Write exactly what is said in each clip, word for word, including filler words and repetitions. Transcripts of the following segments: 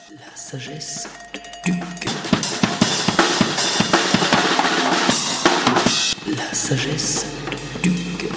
La sagesse de Duc. La sagesse de Duc.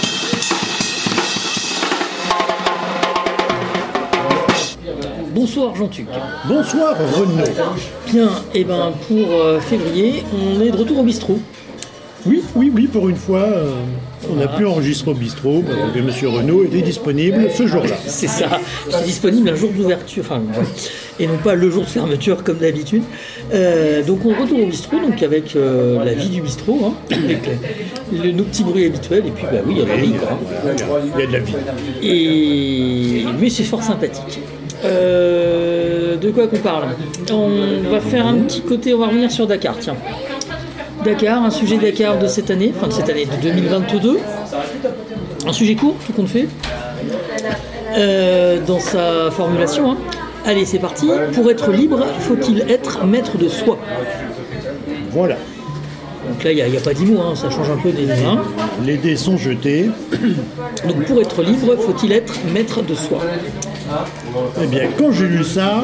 Bonsoir Jean-Tuc. Bonsoir Renaud. Bien, et ben pour euh, février, on est de retour au bistrot. Oui, oui, oui, pour une fois, euh, on a pu enregistrer au bistrot, parce que Monsieur Renaud était disponible ce jour-là. C'est ça, c'est disponible un jour d'ouverture, enfin, ouais. Et non pas le jour de fermeture comme d'habitude. Euh, donc on retourne au bistrot, donc avec euh, la vie du bistrot, hein, avec le, le, nos petits bruits habituels, et puis bah oui, il y a de la vie quoi. Il y a de la vie. Et... Mais c'est fort sympathique. Euh, de quoi qu'on parle? On va faire un petit côté, on va revenir sur Dakar, tiens. Dakar, un sujet Dakar de cette année, enfin de cette année, de deux mille vingt-deux. Un sujet court, tout compte fait, euh, dans sa formulation. Hein. Allez, c'est parti. Pour être libre, faut-il être maître de soi? Voilà. Donc là, il n'y a, a pas dix mots, hein, ça change un peu des hein. Les dés sont jetés. Donc pour être libre, faut-il être maître de soi? Eh bien, quand j'ai lu ça,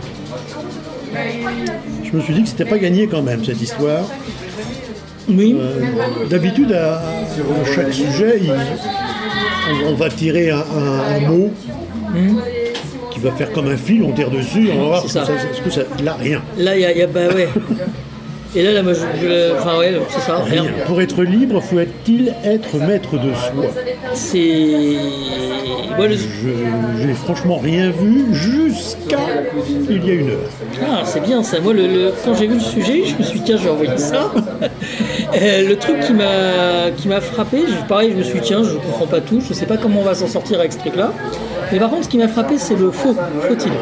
je me suis dit que c'était pas gagné quand même, cette histoire. Oui. Euh, d'habitude, à, à chaque sujet, il, on, on va tirer un, un, un mot mmh. qui va faire comme un fil, on tire dessus, on va voir ce que, ça, ce que ça... Là, rien. Là, il y a, y a... Bah ouais. Et là, là moi, je... je enfin, ouais, c'est ça, rien. rien. Pour être libre, faut-il être maître de soi? C'est... Moi, le... Je j'ai franchement rien vu jusqu'à il y a une heure. Ah, c'est bien ça. Moi, le, le... quand j'ai vu le sujet, je me suis dit, tiens, je vais envoyer ça. euh, le truc qui m'a, qui m'a frappé, je, pareil, je me suis dit, tiens, je ne comprends pas tout, je ne sais pas comment on va s'en sortir avec ce truc-là. Mais par contre, ce qui m'a frappé, c'est le faux. Faut-il?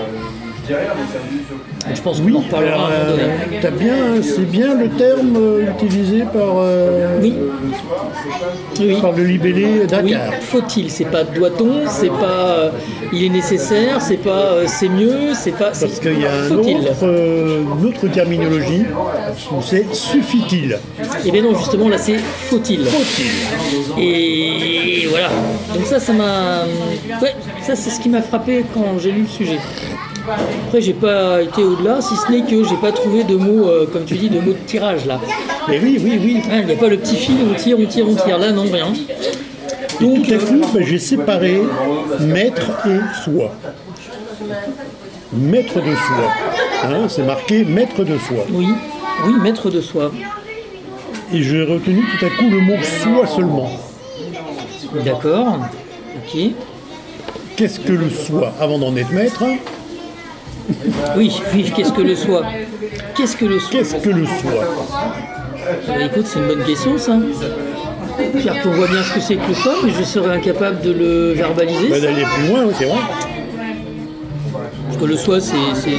Je pense qu'on oui, en reparlera alors, à un moment donné. Euh, t'as bien, c'est bien le terme euh, utilisé par, euh, oui. Oui. par le libellé Dakar. Oui, faut-il, c'est pas doit-on, c'est pas euh, il est nécessaire, c'est pas euh, c'est mieux, c'est pas... Parce qu'il y a un autre, euh, une autre terminologie où c'est suffit-il. Et bien non, justement, là c'est faut-il. Faut-il. Et voilà. Donc ça, ça m'a... Ouais, ça c'est ce qui m'a frappé quand j'ai lu le sujet. Après, j'ai pas été au-delà, si ce n'est que j'ai pas trouvé de mots, euh, comme tu dis, de mots de tirage là. Mais oui, oui, oui. Il n'y a pas le petit fil, on tire, on tire, on tire. Là, non, rien. Et donc, tout à coup, ben, j'ai séparé maître et soi. Maître de soi. Hein, c'est marqué maître de soi. Oui, oui, maître de soi. Et j'ai retenu tout à coup le mot soi seulement. D'accord. Ok. Qu'est-ce que le soi avant d'en être maître? Oui, oui, qu'est-ce que le soi? Qu'est-ce que le soi? Qu'est-ce que le soi? Bah, écoute, c'est une bonne question ça. Car qu'on voit bien ce que c'est que le soi, mais je serais incapable de le verbaliser. Bah, d'aller plus loin, oui, c'est vrai. Parce que le soi, c'est... c'est,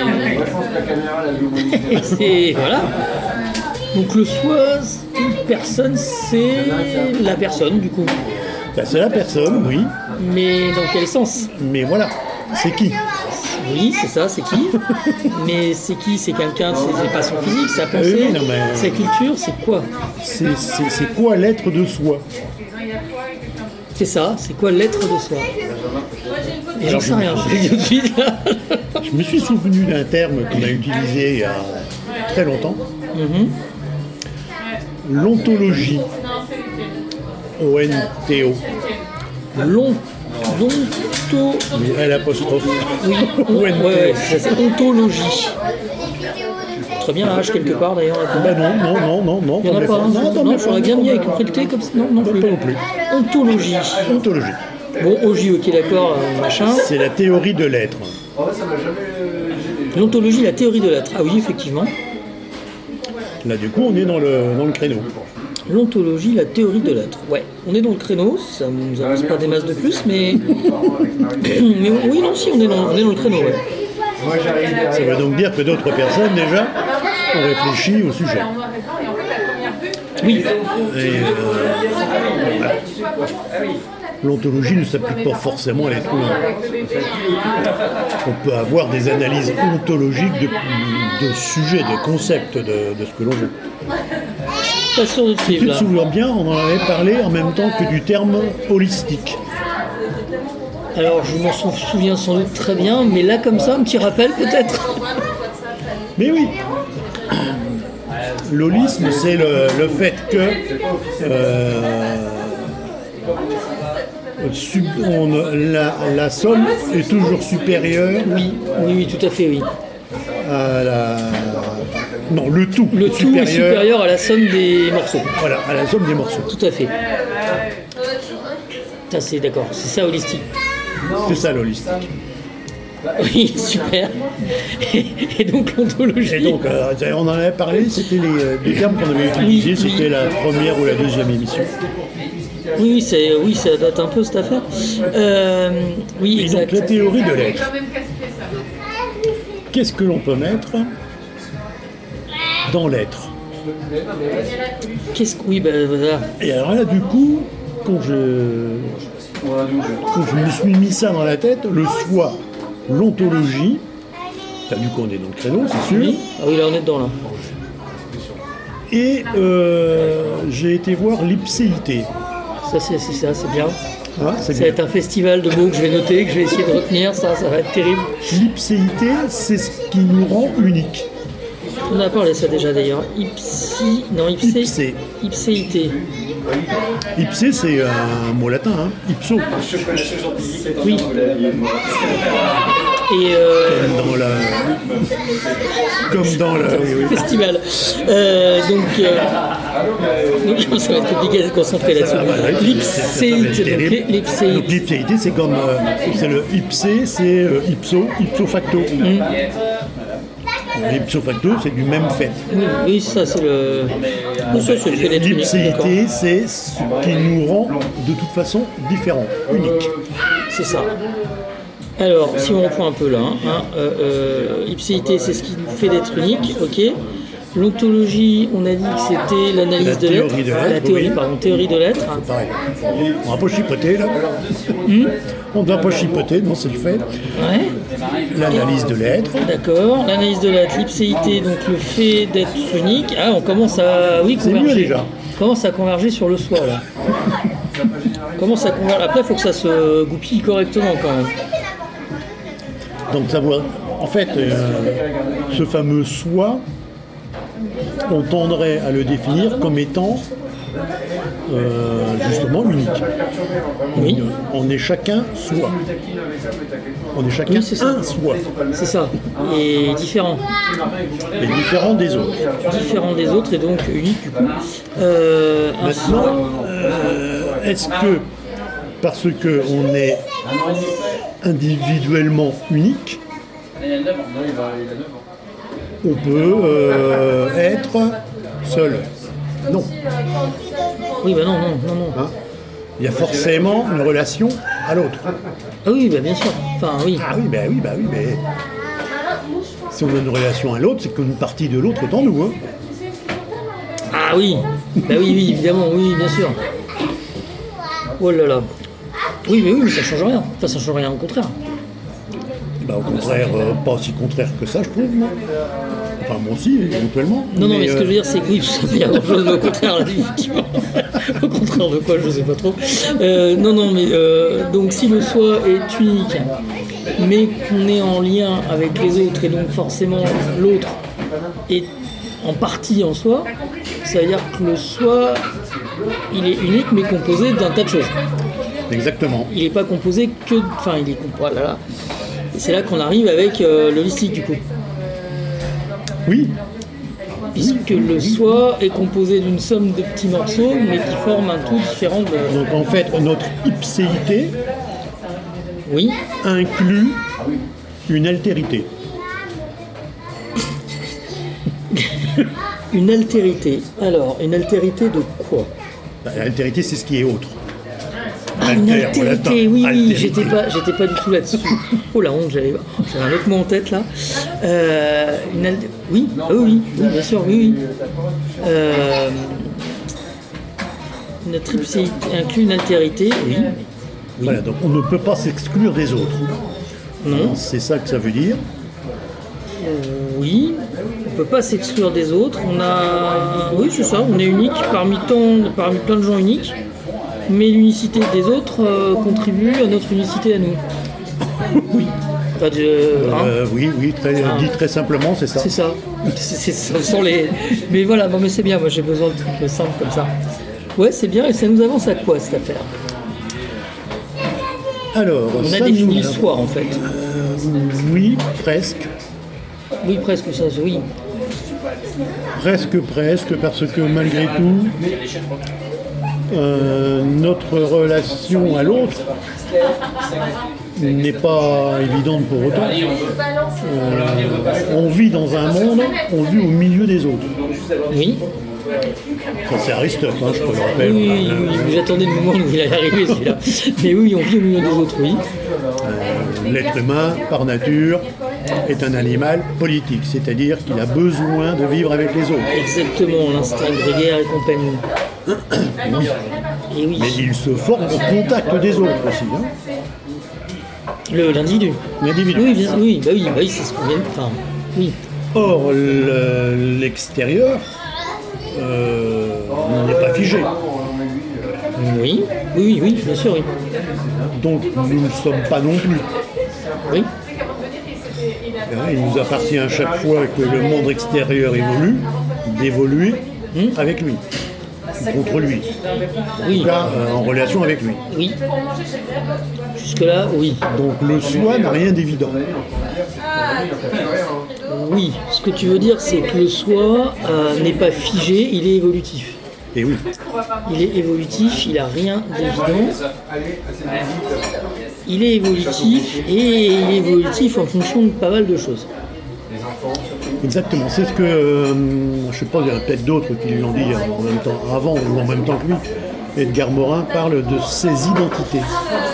c'est... c'est... Voilà. Donc le soi, une personne, c'est la personne, du coup. Bah, c'est la personne, oui. Mais dans quel sens? Mais voilà, c'est qui? Oui, c'est ça, c'est qui? Mais c'est qui? C'est quelqu'un, c'est, c'est pas son physique, sa pensée, oui, non, mais... sa culture, c'est quoi? c'est, c'est, c'est quoi l'être de soi? C'est ça, c'est quoi l'être de soi? Et j'en sais rien, je dis tout de suite. Je me suis souvenu d'un terme qu'on a utilisé il y a très longtemps. Mm-hmm. L'ontologie. O N T O. L'ont... L'onto... L'apostrophe. Oui, on... ouais, ouais, c'est ontologie. Très bien la H quelque part d'ailleurs. Bah non, non, non, non, non. Il n'y en a pas. Non, non, non, j'aurais bien mis avec une T comme ça. Non, non plus. Pas non plus. Ontologie. Ontologie. Bon, O J, ok, d'accord, euh, machin. C'est la théorie de l'être. L'ontologie, la théorie de l'être. Ah oui, effectivement. Là, du coup, on est dans le, dans le créneau. L'ontologie, la théorie de l'être. Ouais, on est dans le créneau, ça ne nous avance pas des masses de plus, mais... mais oui, non, si, on est dans, on est dans le créneau, ouais. Ça veut donc dire que d'autres personnes, déjà, ont réfléchi au sujet. Oui. Et, euh, bah, l'ontologie ne s'applique pas forcément à l'être humain. On peut avoir des analyses ontologiques de, de sujets, de concepts, de, de ce que l'on veut. Pas sûr de suivre, tu te là. souviens bien, on en avait parlé en même temps que du terme holistique. Alors, je m'en souviens sans doute très bien, mais là, comme ça, un petit rappel peut-être. Mais oui. L'holisme, c'est le, le fait que euh, sub, on, la, la somme est toujours supérieure. Oui, oui, oui, tout à fait, oui. À la, non, le tout. Le tout supérieur, est supérieur à la somme des morceaux. Voilà, à la somme des morceaux. Tout à fait. Ça, c'est d'accord, c'est ça holistique. C'est ça l'holistique. Oui, super. Et, et donc l'ontologie. Et donc, euh, on en avait parlé, c'était les, les termes qu'on avait utilisés, oui, c'était oui. La première ou la deuxième émission. Oui, c'est, oui, ça date un peu cette affaire. Euh, oui, et exact. Donc la théorie de l'être. Qu'est-ce que l'on peut mettre dans l'être? Qu'est-ce que... Oui, ben voilà. Et alors là, du coup, quand je, quand je me suis mis ça dans la tête, le soi, l'ontologie, t'as vu qu'on est dans le créneau, c'est sûr. Oui. Ah oui, là on est dedans là. Et euh, j'ai été voir l'ipséité. Ça c'est, c'est ça, c'est bien. Ah, c'est ça bien. va être un festival de mots que je vais noter, que je vais essayer de retenir, ça, ça va être terrible. L'ipséité, c'est ce qui nous rend unique. On a parlé ça déjà d'ailleurs. Ipsi, non ipsé. Ipsé. Ipséité. Ipsé, c'est un mot latin, hein. Ipso. Oui. Et euh... Comme dans la... Comme dans le oui, oui. festival. Euh, donc, euh... donc, ça va être compliqué de se concentrer là-dessus. Ah, bah, l'ipséité. L'ipséité. Donc l'ipséité, c'est comme... Euh, c'est le ipsé, c'est euh, ipso, ipso facto. Mm. L'ipso facto, c'est du même fait. Oui, oui ça c'est le... Ça, c'est le fait d'être l'ipséité, unique, c'est ce qui nous rend de toute façon différents, uniques. C'est ça. Alors, si on reprend un peu là, hein, euh, euh, ipséité, c'est ce qui nous fait d'être unique, ok. L'ontologie, on a dit que c'était l'analyse la de l'être, de l'être, la théorie, oui. pardon, théorie de l'être. C'est pareil. On va pas chipoter là. Hmm on ne doit pas chipoter, non, c'est le fait. Ouais. L'analyse de l'être. D'accord. L'analyse de l'être, l'ipséité, donc le fait d'être unique. Ah, on commence à, oui, converger. C'est mieux déjà. On commence à converger sur le soi là. on commence à converger. Après, il faut que ça se goupille correctement quand même. Donc ça voit, en fait, euh, ce fameux soi, on tendrait à le définir comme étant euh, justement unique. Oui. On est chacun soi. On est chacun oui, c'est un soi. C'est ça. Et différent. Et différent des autres. Différent des autres et donc unique du coup. Euh, Maintenant, euh, est-ce que parce qu'on est individuellement unique, on peut euh, être seul? Non. Oui, bah non, non, non, non. Hein? Il y a forcément une relation à l'autre. Ah oui, bah bien sûr. Enfin, oui. Ah oui, bah oui, bah oui, mais si on a une relation à l'autre, c'est qu'une partie de l'autre est en nous. Hein? Ah oui, bah oui, oui, évidemment, oui, bien sûr. Oh là là. Oui, mais oui, mais ça change rien. Enfin, ça change rien, au contraire. Bah, au contraire, euh, pas aussi contraire que ça, je trouve, moi. Enfin, moi aussi, éventuellement. Non, non, mais, mais euh... ce que je veux dire, c'est que oui, ça fait grand chose, mais au contraire, là, effectivement. Au contraire de quoi, je sais pas trop. Euh, non, non, mais euh, donc si le soi est unique, mais qu'on est en lien avec les autres, et donc forcément l'autre est en partie en soi, ça veut dire que le soi, il est unique, mais composé d'un tas de choses. Exactement. Il n'est pas composé que... Enfin, il est composé... Là, là. Et c'est là qu'on arrive avec euh, le holistique, du coup. Oui. Puisque le soi est composé d'une somme de petits morceaux, mais qui forment un tout différent de... Donc, en fait, notre ipséité oui. inclut une altérité. Une altérité. Alors, une altérité de quoi? Bah, l'altérité, c'est ce qui est autre. Ah, Alter, une altérité, oui, altérité. oui, j'étais pas, j'étais pas du tout là-dessus. Oh la honte, j'avais, j'avais un autre mot en tête là. Euh, une alté... Oui, ah, oui, oui, bien sûr, oui, oui. Euh, notre ipséité inclut une altérité, oui. oui. Voilà, donc on ne peut pas s'exclure des autres. Non. C'est ça que ça veut dire. Euh, oui, on ne peut pas s'exclure des autres. On a, oui, c'est ça, on est unique parmi tant, parmi plein de gens uniques. mais l'unicité des autres euh, contribue à notre unicité à nous. Oui. Pas de, hein Euh, oui, oui, très, Ah. dit très simplement, c'est ça. C'est ça. C'est, c'est- ce sont les... Mais voilà, bon, mais c'est bien, moi j'ai besoin de trucs simples comme ça. Ouais, c'est bien, et ça nous avance à quoi cette affaire? Alors, On a ça défini nous- le soi en fait. Euh, oui, presque. Oui, presque ça, oui. Presque, presque, parce que malgré tout, euh, notre relation à l'autre n'est pas évidente pour autant. Euh, on vit dans un monde, on vit au milieu des autres. Oui. Ça c'est Aristote, hein, je te le rappelle. Oui, oui, oui, oui, j'attendais le moment où il allait arriver celui-là. Mais oui, on vit au milieu des autres, oui. Euh, L'être humain, par nature, est un animal politique, c'est-à-dire qu'il a besoin de vivre avec les autres. Exactement, l'instinct grégaire et compagnie. Oui. Et oui, Mais il se forme au contact des autres aussi, hein, le, l'individu. l'individu. Oui, bien, oui, bah oui, bah oui, c'est ce qu'on vient de... Enfin, oui. Or, le- l'extérieur euh, n'est pas figé. Oui, oui, oui, bien sûr, oui. Donc nous ne sommes pas non plus. Oui, Hein, Il nous appartient à chaque fois que le monde extérieur évolue, d'évoluer avec lui, contre lui, oui, là, euh, en relation avec lui. oui. Jusque-là, oui. Donc le soi n'a rien d'évident. Oui, ce que tu veux dire, c'est que le soi euh, n'est pas figé, il est évolutif. Et oui, Il est évolutif, il n'a rien d'évident. Il est évolutif et il est évolutif en fonction de pas mal de choses. exactement. C'est ce que, euh, je sais pas, il y en a peut-être d'autres qui l'ont dit en même temps, avant ou en même temps que lui. Edgar Morin parle de ses identités.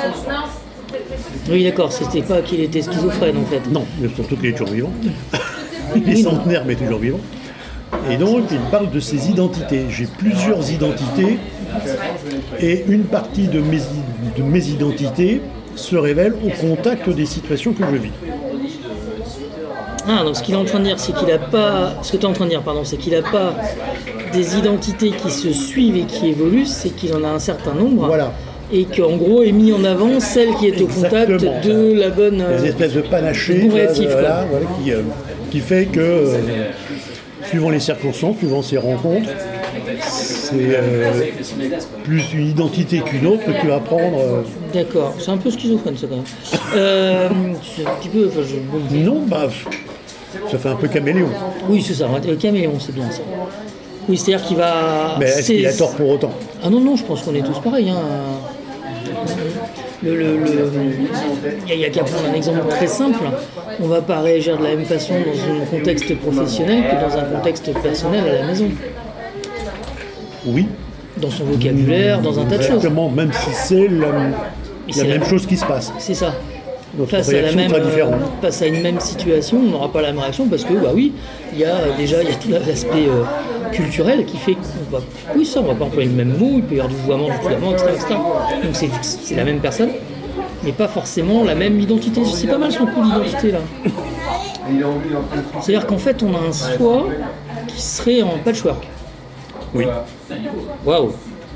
Oui, d'accord, c'était pas qu'il était schizophrène en fait. Non, mais surtout qu'il est toujours vivant. Il est centenaire mais toujours vivant. Et donc il parle de ses identités. J'ai plusieurs identités et une partie de mes, de mes identités se révèle au contact des situations que je vis. Ah, donc ce qu'il est en train de dire, c'est qu'il a pas. Ce que tu es en train de dire, pardon, c'est qu'il n'a pas des identités qui se suivent et qui évoluent, c'est qu'il en a un certain nombre. Voilà. Et qu'en gros est mis en avant celle qui est au contact Exactement. de la bonne. euh, Des espèces de panachés bon réactif, voilà, quoi. voilà, qui, euh, qui fait que, euh, suivant les circonstances, suivant ses rencontres, c'est euh, plus une identité qu'une autre que tu vas prendre. euh, D'accord, c'est un peu schizophrène ça quand même. Euh, c'est un petit peu. Enfin, je- bon. Non, bah, ça fait un peu caméléon. Oui, c'est ça, le caméléon, c'est bien ça. Oui, c'est-à-dire qu'il va. Mais est-ce qu'il a c'est- tort pour autant? Ah non, non, je pense qu'on est tous pareils. Hein. Le, le, le- Il y a- il y a qu'à prendre un exemple très simple. On ne va pas réagir de la même façon dans un contexte professionnel que dans un contexte personnel à la maison. Oui. Dans son vocabulaire, dans un tas de choses. Exactement, même si c'est la, c'est la la- même chose qui se passe. C'est ça. Notre Face à, la réaction même, sera différente. euh, face à une même situation, on n'aura pas la même réaction parce que, bah oui, il y a euh, déjà il y a tout l'aspect euh, culturel qui fait qu'on va. Oui, ça, on va pas employer le même mot, il peut y avoir du vouvoiement, du vouvoiement, et cetera, et cetera. Donc c'est, c'est la même personne, mais pas forcément la même identité. C'est pas mal son coup d'identité là. C'est-à-dire qu'en fait, on a un soi qui serait en patchwork. Oui. Waouh!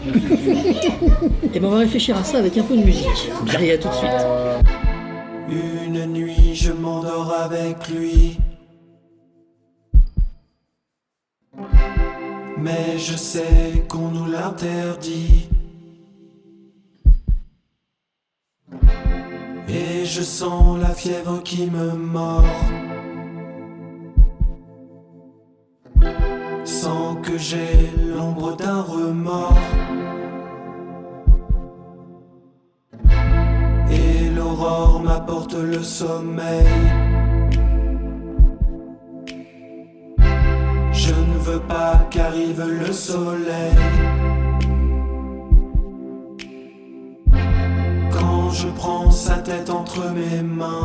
Et ben on va réfléchir à ça avec un peu de musique. Allez, à tout de suite. Une nuit, je m'endors avec lui. Mais je sais qu'on nous l'interdit. Et je sens la fièvre qui me mord. Sans que j'ai l'ombre d'un remords. Et l'aurore m'apporte le sommeil. Je ne veux pas qu'arrive le soleil. Quand je prends sa tête entre mes mains,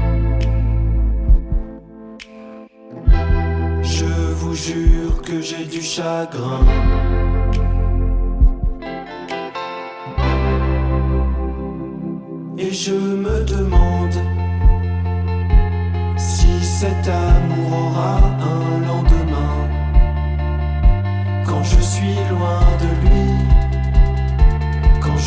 je vous jure que j'ai du chagrin. Et je me demande si cet amour aura un lendemain. Quand je suis loin de lui, quand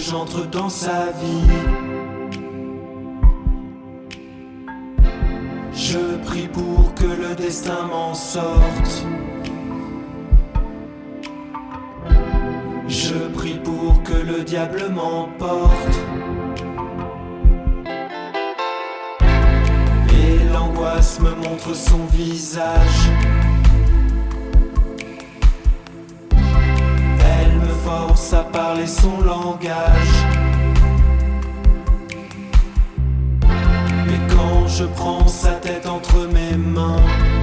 j'entre dans sa vie. Je prie pour que le destin m'en sorte. Je prie pour que le diable m'emporte. Et l'angoisse me montre son visage. Elle me force à parler son langage. Mais quand je prends sa tête entre mes mains,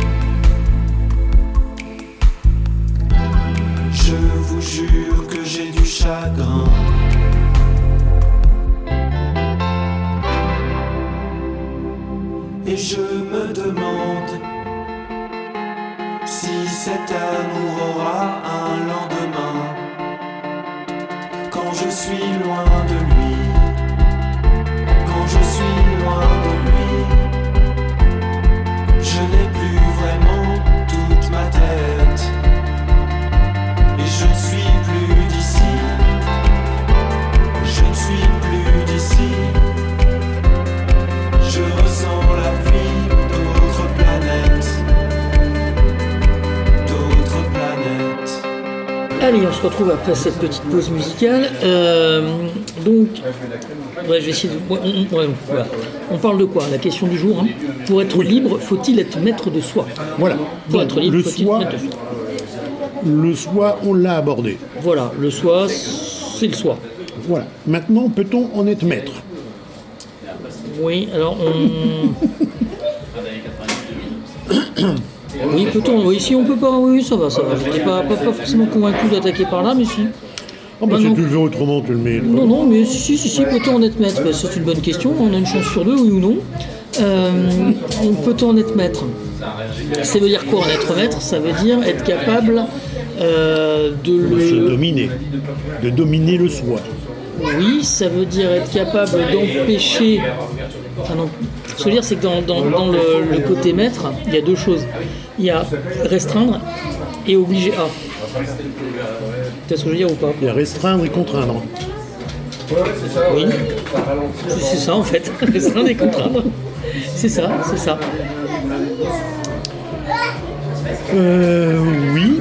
je vous jure que j'ai du chagrin. Et je me demande si cet amour aura un lendemain. Quand je suis loin de lui, quand je suis loin de lui, je n'ai plus vraiment toute ma tête. Et je ne suis plus d'ici, je ne suis plus d'ici. Je ressens la pluie d'autres planètes, d'autres planètes. Allez, on se retrouve après cette petite pause musicale. Euh, donc, ouais, je vais essayer de... ouais, on, ouais, voilà. On parle de quoi? La question du jour. Hein. Pour être libre, faut-il être maître de soi? Voilà. Pour Donc, être libre, le faut-il soi, être maître de soi? le soi, on l'a abordé. Voilà, le soi, c'est le soi. Voilà. Maintenant, peut-on en être maître? Oui, alors on... oui, peut-on, oui, si on peut pas, oui, ça va, ça va. Je n'étais pas, pas, pas forcément convaincu d'attaquer par là, mais si. Oh bah Non, si non. tu le veux autrement, tu le mets. Non, non, mais si, si, si, si, peut-on en être maître? Ben, c'est une bonne question, on a une chance sur deux, oui ou non. Euh, peut-on en être maître? Ça veut dire quoi en être maître? Ça veut dire être capable euh, de De se le... dominer. De dominer le soi. Oui, ça veut dire être capable d'empêcher... Enfin non, ce que je veux dire, c'est que dans, dans, dans le, le côté maître, il y a deux choses. Il y a restreindre et obliger à. Tu vois ce que je veux dire ou pas? Il y a restreindre et contraindre. Oui, c'est c'est ça en fait, restreindre et contraindre. C'est ça, c'est ça. Euh, oui.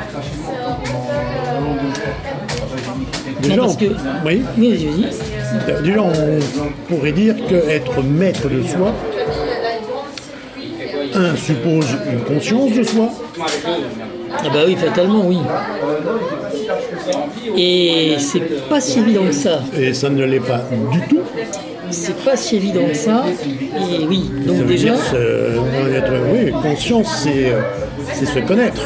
Déjà, Non, parce on- que- oui. Oui, vas-y, vas-y. Déjà, on pourrait dire qu'être maître de soi, un, suppose une conscience de soi, Ah bah oui, fatalement, oui. Et c'est pas si évident que ça. et ça ne l'est pas du tout. C'est pas si évident que ça. Et oui, Ça donc veut déjà... dire, c'est- être, oui, conscience, c'est, euh, c'est se connaître.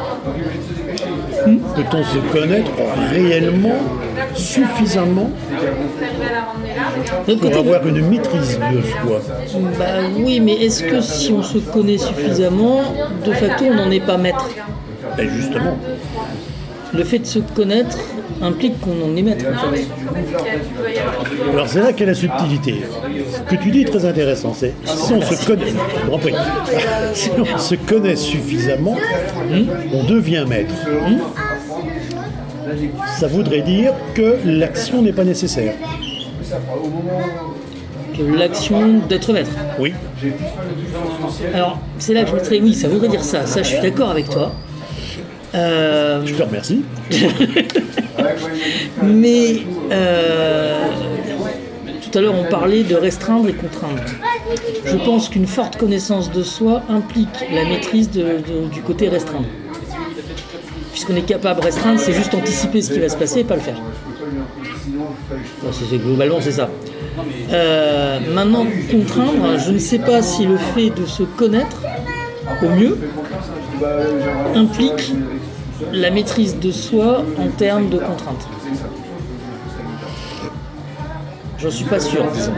Peut-on se connaître réellement, suffisamment, D'un pour côté, avoir une maîtrise de soi? bah oui, mais est-ce que si on se connaît suffisamment, de facto, on n'en est pas maître? Ben justement, Le fait de se connaître implique qu'on en est maître, en fait. alors c'est là qu'est la subtilité. Ce que tu dis est très intéressant, c'est si on se connaît, bon, oui. Si on se connaît suffisamment, on devient maître. Ça voudrait dire que l'action n'est pas nécessaire. Que l'action d'être maître. Oui, Alors, c'est là que je mettrais, oui, ça voudrait dire ça. Ça, je suis d'accord avec toi. Euh, je te remercie. mais euh, tout à l'heure, on parlait de restreindre et contraindre. Je pense qu'une forte connaissance de soi implique la maîtrise de- de- du côté restreindre. Puisqu'on est capable de restreindre, c'est juste anticiper ce qui va se passer et pas le faire. Bon, c'est- c'est- globalement, c'est ça. Euh, maintenant, contraindre, je ne sais pas si le fait de se connaître au mieux implique la maîtrise de soi en termes de contraintes. J'en suis pas sûr, disons.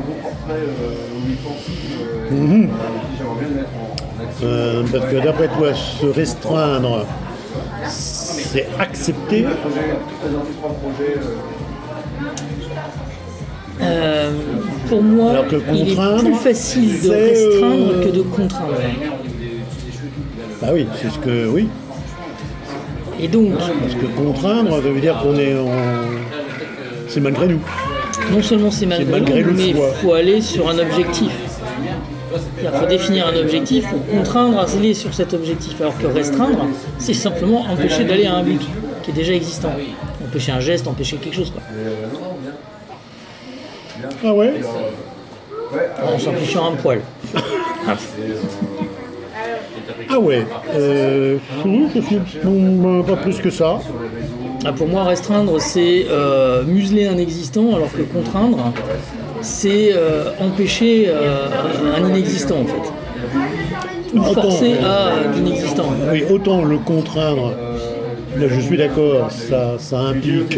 Euh, parce que d'après toi, se restreindre, c'est accepter. Euh, pour moi, Alors que il est contraindre, plus facile de c'est, restreindre euh, que de contraindre. Ah oui, c'est ce que oui. Et donc, Parce que contraindre, ça veut dire qu'on est en... c'est malgré nous. Non seulement c'est malgré, C'est malgré nous, le mais il soi. faut aller sur un objectif. Il faut définir un objectif pour contraindre à aller sur cet objectif. Alors que restreindre, c'est simplement empêcher d'aller à un but qui est déjà existant. Empêcher un geste, empêcher quelque chose, quoi. Ah ouais. En simplifiant un poil. Ah ouais. Euh, oui, je suis- non, pas plus que ça. Ah, pour moi, restreindre, c'est euh, museler un existant, alors que contraindre, c'est euh, empêcher euh, un inexistant, en fait. Ou Autant, forcer euh, à l'inexistant. Oui, autant le contraindre, là je suis d'accord, ça, ça implique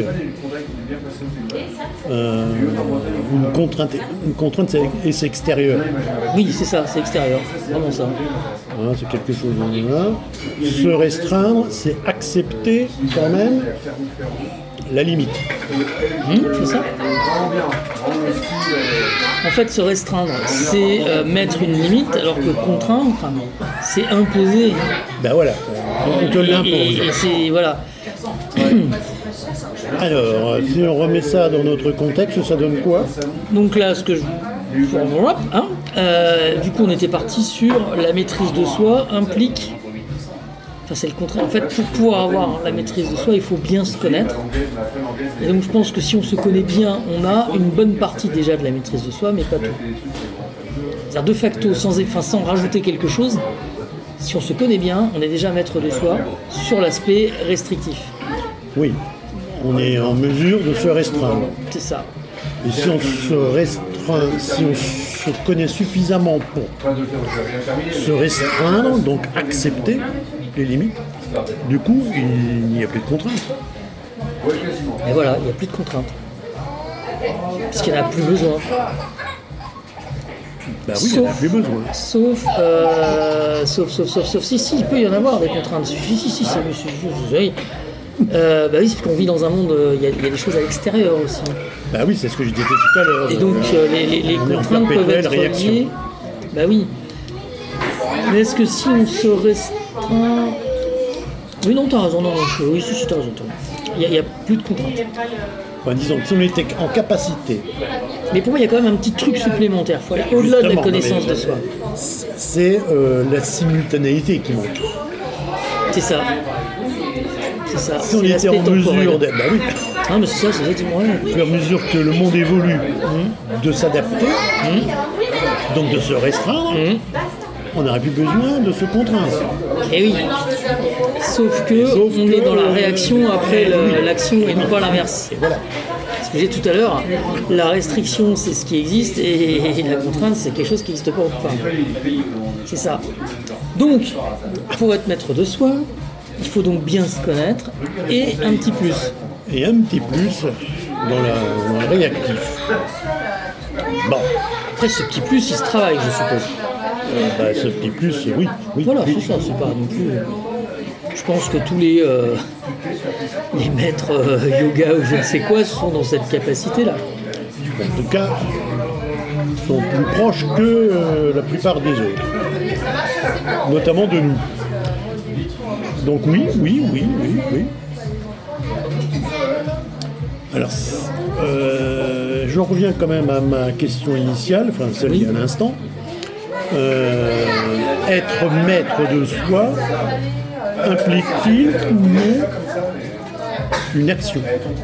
euh, une contrainte, une contrainte c'est, et c'est extérieur. Oui, c'est ça, c'est extérieur. Vraiment ça. Hein, c'est quelque chose de là. Se restreindre, c'est accepter quand même la limite. Hum, c'est ça. En fait, se restreindre, c'est euh, mettre une limite, alors que contraindre, c'est imposer. Ben voilà, on te Et, et- l'impose. et c'est voilà. Alors, si on remet ça dans notre contexte, ça donne quoi? Donc là, ce que je hein, euh, du coup, on était parti sur la maîtrise de soi implique. Enfin, c'est le contraire. En fait, pour pouvoir avoir la maîtrise de soi, il faut bien se connaître. Et donc, je pense que si on se connaît bien, on a une bonne partie déjà de la maîtrise de soi, mais pas tout. C'est-à-dire, de facto, sans, enfin, sans rajouter quelque chose, si on se connaît bien, on est déjà maître de soi sur l'aspect restrictif. Oui, on est en mesure de se restreindre. C'est ça. Et si on se restreint, si on se connaît suffisamment pour se restreindre, donc accepter les limites, du coup, il n'y a plus de contraintes. Et voilà, il n'y a plus de contraintes. Parce qu'il n'y en a plus besoin. Bah oui, il n'y en a Sauf- plus besoin. Sauf, euh, sauf, sauf, sauf, sauf, si, si, il peut y en avoir des contraintes. Si, si, si, si, c'est, c'est, c'est- c'est- euh, bah oui, c'est parce qu'on vit dans un monde, euh, il y, a- il y a des choses à l'extérieur aussi. Bah oui, c'est ce que je disais tout à l'heure. Et donc, euh, les, les, les On est en contraintes peuvent perpétuelle être réaction. liées. Bah oui. Mais est-ce que si on se restreint. Oui, non, t'as raison, non, non, je- oui, si, si, t'as raison, t'as raison. Il n'y a, a plus de contraintes. Enfin, disons que si on était en capacité, Mais pour moi, il y a quand même un petit truc supplémentaire. Il faut aller au-delà de la Justement, connaissance mais- de soi. c'est euh, la simultanéité qui manque. C'est ça. C'est ça. Si on C'est était l'aspect en temporel. mesure d'être... Bah oui, Ah, mais c'est ça, c'est exactement vrai. au fur et à mesure que le monde évolue, de s'adapter, donc de se restreindre, on n'aurait plus besoin de se contraindre. Et oui. Sauf que Sauf on que, est dans la euh, réaction après le- oui. l'action et non pas l'inverse. Voilà. Ce que j'ai dit tout à l'heure, la restriction c'est ce qui existe et la contrainte c'est quelque chose qui n'existe pas. Enfin, c'est ça. Donc, pour être maître de soi, il faut donc bien se connaître et un petit plus. Et un petit plus dans, la, dans le réactif. Bon, Après, ce petit plus, il se travaille, je suppose. euh, bah, ce petit plus, oui. oui Voilà, oui. c'est ça, c'est pas non plus. Je pense que tous les, euh, les maîtres euh, yoga ou je ne sais quoi sont dans cette capacité-là. En tout cas, sont plus proches que euh, la plupart des autres. Notamment de nous. Donc oui, oui, oui, oui, oui. Alors, euh, je reviens quand même à ma question initiale, enfin celle Oui. d'il y a un instant. Euh, être maître de soi implique-t-il ou non une action?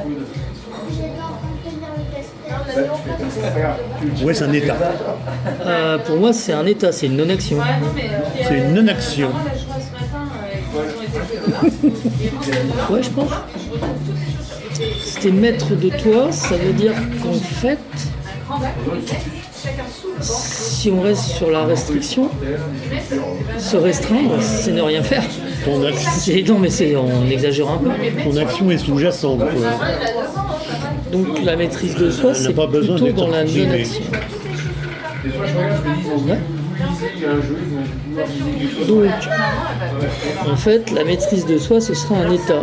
Ouais, c'est un état. Euh, pour moi, c'est un état, c'est une non-action. C'est une non-action. Ouais, je pense. Si t'es maître de toi, ça veut dire qu'en fait, si on reste sur la restriction, se restreindre, c'est ne rien faire. Ton, action, C'est, non, mais c'est, on exagère un peu. ton action est sous-jacente. quoi. Donc la maîtrise de soi, n'a c'est pas besoin plutôt d'être dans la exprimée. non-action. Ouais. Donc, en fait, la maîtrise de soi, ce sera un état.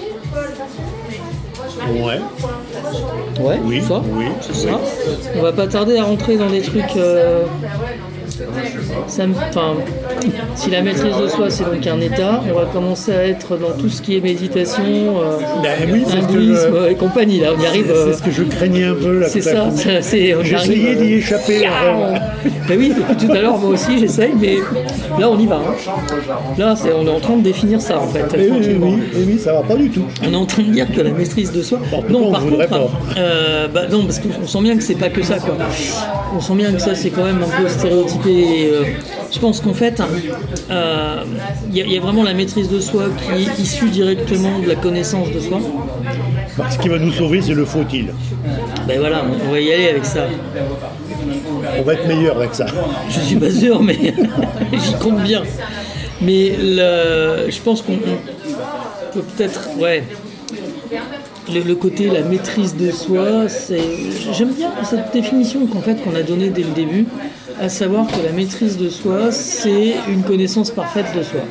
Ouais. Ouais, Oui, ça, oui, c'est ça. On va pas tarder à rentrer dans des trucs euh, ça me, enfin, si la maîtrise de soi c'est donc un état, on va commencer à être dans tout ce qui est méditation, euh, Ben oui, c'est ce que hindouisme je- et compagnie. Là, on y arrive. C'est euh, ce que je craignais un peu là. c'est tout à ça. coup. ça, c'est, on y J'essayais arrive, d'y euh, échapper. Ah, Ben oui, depuis tout à l'heure, moi aussi j'essaye, mais là on y va. hein. Là, c'est, on est en train de définir ça en fait. Eh oui, oui, tranquillement. oui, oui, oui, ça va pas du tout. On est en train de dire que la maîtrise de soi. En tout cas, Non, on par voudrait contre, pas. euh, bah non, parce qu'on sent bien que c'est pas que ça, quoi. On sent bien que ça, c'est quand même un peu stéréotypé. Et, euh, je pense qu'en fait, il euh, y, a- y a vraiment la maîtrise de soi qui est issue directement de la connaissance de soi. Bah, ce qui va nous sauver, c'est le faut-il. Ben voilà, on va y aller avec ça. On va être meilleur avec ça. Je suis pas sûr, mais j'y compte bien. Mais le- je pense qu'on on peut peut-être, ouais, le, le côté la maîtrise de soi, c'est, j'aime bien cette définition qu'en fait qu'on a donnée dès le début, à savoir que la maîtrise de soi, c'est une connaissance parfaite de soi.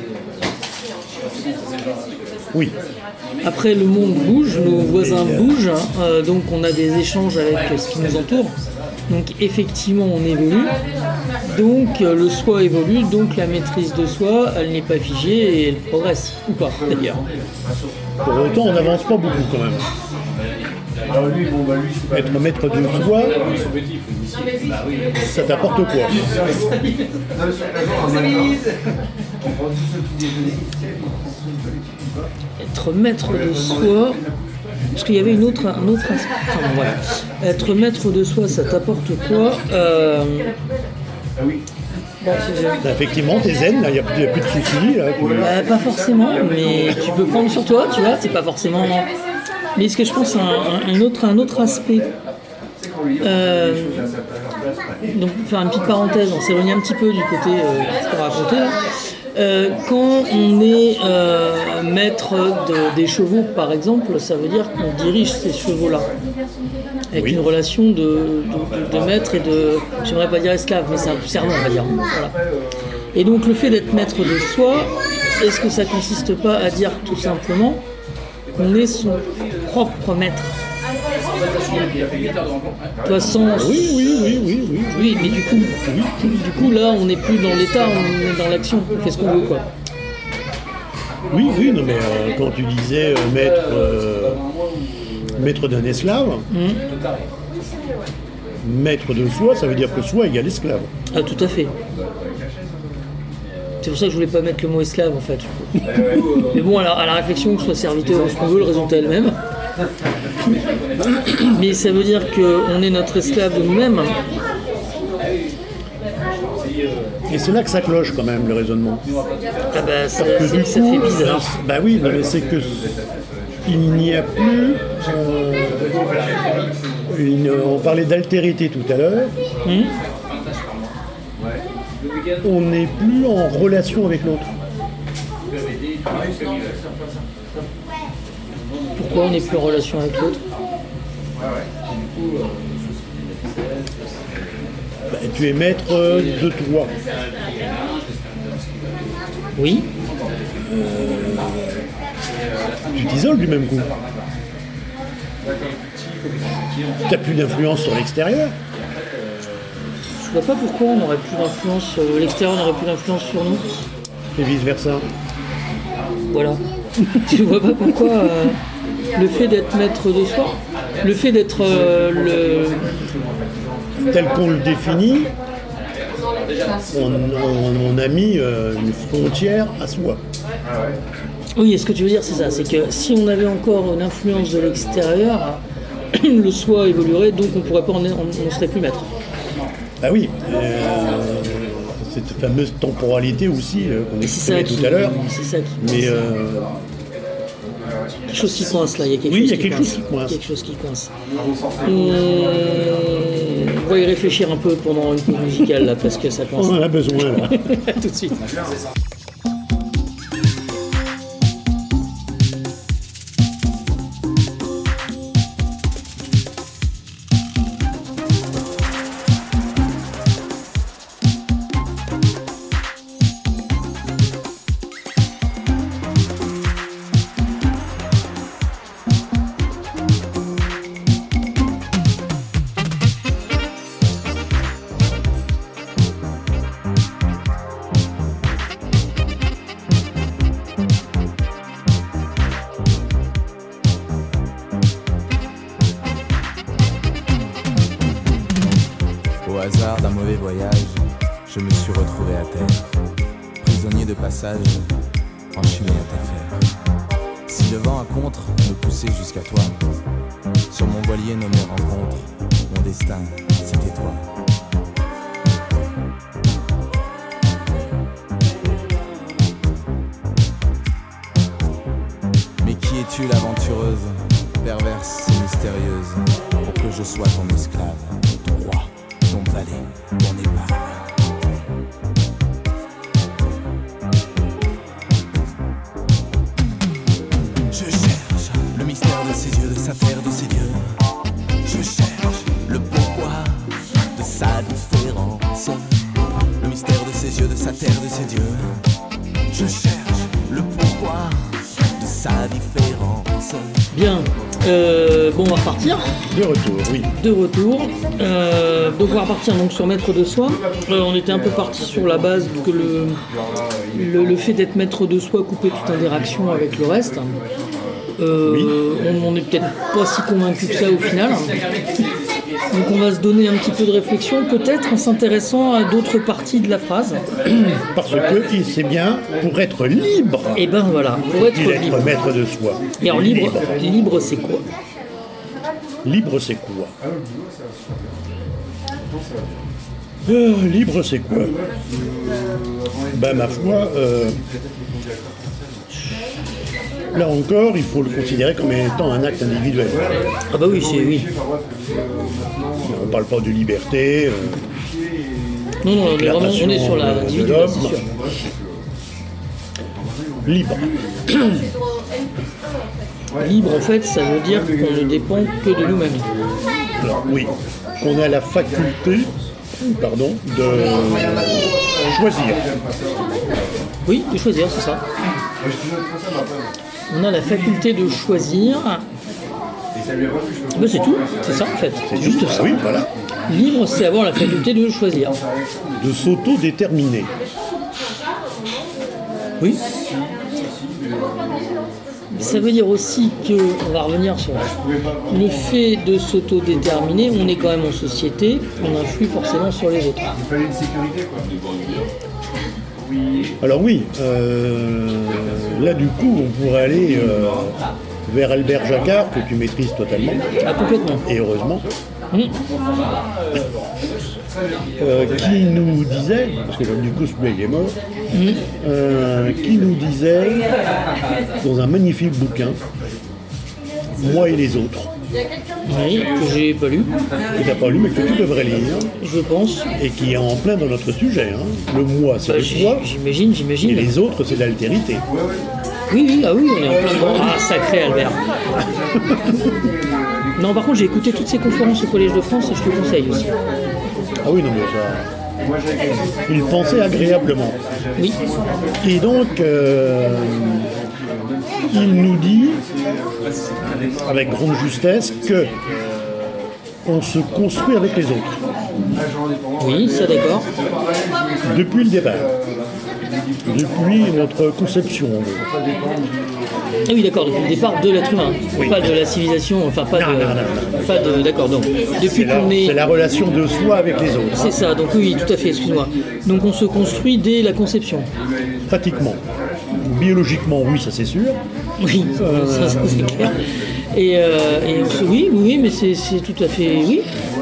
Oui. Après, le monde bouge, nos voisins bougent, hein, euh, donc on a des échanges avec ce qui nous entoure. Donc effectivement, on évolue. Donc euh, le soi évolue, donc la maîtrise de soi, elle n'est pas figée et elle progresse. Ou pas, d'ailleurs. Pour autant, on n'avance pas beaucoup quand même. Être maître de soi, ça t'apporte quoi? Être maître de soi, parce qu'il y avait une autre, un autre aspect. Enfin, voilà. Être maître de soi, ça t'apporte quoi euh... bon, c'est- Bah, effectivement, t'es zen, il n'y a, plus- y a plus de soucis. Là, tu- Bah, pas forcément, mais tu peux prendre sur toi, tu vois, c'est pas forcément. Mais ce que je pense, un, un- un autre, un autre aspect. Euh, donc, pour faire une petite parenthèse, on s'éloigne un petit peu du côté euh, ce qu'on racontait là. Euh, quand on est euh, maître de- des chevaux, par exemple, ça veut dire qu'on dirige ces chevaux-là. Avec Oui. une relation de, de- de- de maître et de. J'aimerais pas dire esclave, mais c'est un peu servant, on va dire. Voilà. Et donc le fait d'être maître de soi, est-ce que ça consiste pas à dire tout simplement qu'on est son propre maître? Toi, sans... Oui, oui, oui, oui, oui. Oui, mais du coup, du coup là, on n'est plus dans l'état, on est dans l'action, on fait ce qu'on veut, quoi. Oui, oui, non, mais euh, quand tu disais euh, maître, euh, maître d'un esclave, maître de soi, ça veut dire que soi égale esclave. Ah, tout à fait. C'est pour ça que je voulais pas mettre le mot esclave, en fait. Mais bon, à la, à la réflexion, que ce soit serviteur ou ce qu'on veut, le résultat est le même. Mais ça veut dire qu'on est notre esclave de nous-mêmes. Et c'est là que ça cloche quand même, le raisonnement. Ah bah, ça, Que c'est- du ça coup, fait bizarre. euh, bah oui, non, mais c'est que il n'y a plus. euh, une- on parlait d'altérité tout à l'heure. Hum. On n'est plus en relation avec l'autre. Pourquoi on n'est plus en relation avec l'autre? Bah, tu es maître de toi. Oui. Tu t'isoles du même coup. Tu n'as plus d'influence sur l'extérieur. Je vois pas pourquoi on n'aurait plus d'influence, euh, l'extérieur n'aurait plus d'influence sur nous. Et vice-versa. Voilà. Je vois pas pourquoi euh, le fait d'être maître de soi, le fait d'être euh, le. Tel qu'on le définit, on, on- on a mis euh, une frontière à soi. Oui, et ce que tu veux dire, c'est ça. C'est que si on avait encore une influence de l'extérieur, le soi évoluerait, donc on pourrait pas, en- on ne serait plus maître. Ah oui, euh, cette fameuse temporalité aussi euh, qu'on Et c'est ça exprimait qui. tout à l'heure. C'est ça qui. Mais euh, Quelque chose qui coince là. Il y a quelque Oui, chose il y a qui quelque coince. chose qui coince. Quelque chose qui coince. On va y réfléchir un peu pendant une pause musicale là, parce que ça coince. on en a besoin là. Tout de suite. je me suis retrouvé à terre, prisonnier de passage, enchaîné à ta faire. Si le vent à contre me poussait jusqu'à toi, sur mon voilier nommé rencontre, mon destin, c'était toi. Mais qui es-tu l'aventureuse, perverse et mystérieuse, pour que je sois ton esclave, ton roi, ton valet, ton épave? Je cherche le mystère de ses yeux, de sa terre, de ses dieux. Je cherche le pourquoi de sa différence. Le mystère de ses yeux, de sa terre, de ses dieux. Je cherche le pourquoi de sa différence. Bien, euh, bon on va repartir. De retour, oui. De retour. Euh, donc on va repartir donc sur maître de soi. Euh, on était un peu parti sur la base que le, le, le fait d'être maître de soi coupait toute interaction avec le reste. Euh, Oui. On n'est peut-être pas si convaincu que ça au final. Donc on va se donner un petit peu de réflexion, peut-être en s'intéressant à d'autres parties de la phrase. Parce que il- c'est bien, pour être libre, Et ben voilà, pour être il est libre. être maître de soi. Et alors libre, libre c'est quoi? Libre, c'est quoi Euh, Libre, c'est quoi Ben, ma foi, euh, là encore, il faut le considérer comme étant un acte individuel. Ah bah oui, c'est oui. On ne parle pas de liberté. euh, Non, non, on est vraiment on est sur la de individu, l'homme. c'est sûr. Libre. Libre en fait, ça veut dire qu'on ne dépend que de nous-mêmes. Alors, oui, qu'on a la faculté, pardon, de choisir. Oui, de choisir, c'est ça. On a la faculté de choisir. Ben, c'est tout, c'est ça en fait. C'est juste ça. Oui, voilà. Libre, c'est avoir la faculté de choisir. De s'auto-déterminer. Oui. Ça veut dire aussi que, on va revenir sur le fait de s'autodéterminer, on est quand même en société, on influe forcément sur les autres. Alors oui, euh, là du coup, on pourrait aller euh, vers Albert Jacquard, que tu maîtrises totalement, Ah, complètement. et heureusement, Mmh. euh, qui nous disait, parce que du coup celui-là il est mort, euh, qui nous disait, dans un magnifique bouquin, Moi et les autres, Oui, que j'ai pas lu, que tu n'as pas lu mais que tu devrais lire, je pense. et qui est en plein dans notre sujet. Hein. Le moi, c'est Bah, le j'- soi, j'imagine, et j'imagine. les autres, c'est l'altérité. Oui, oui, ah oui, on est en plein dedans. Ah, sacré Albert. Non, par contre, j'ai écouté toutes ces conférences au Collège de France et je te le conseille aussi. Ah oui, non mais ça... Il pensait agréablement. Oui, Et donc, euh, il nous dit, avec grande justesse, que on se construit avec les autres, oui, ça d'accord. depuis le départ, depuis notre conception. Ah oui, d'accord, depuis le départ de l'être humain, Oui. pas de la civilisation, enfin pas Non, de... non, non, Pas de... D'accord, donc C'est depuis la, qu'on est... c'est la relation de soi avec les autres, C'est ça, donc oui, tout à fait, excuse-moi. Donc on se construit dès la conception. pratiquement. Biologiquement, oui, ça c'est sûr. Oui, ça, ça, c'est clair. Et, euh, et on se- oui, oui, oui, mais c'est c'est tout à fait... Oui,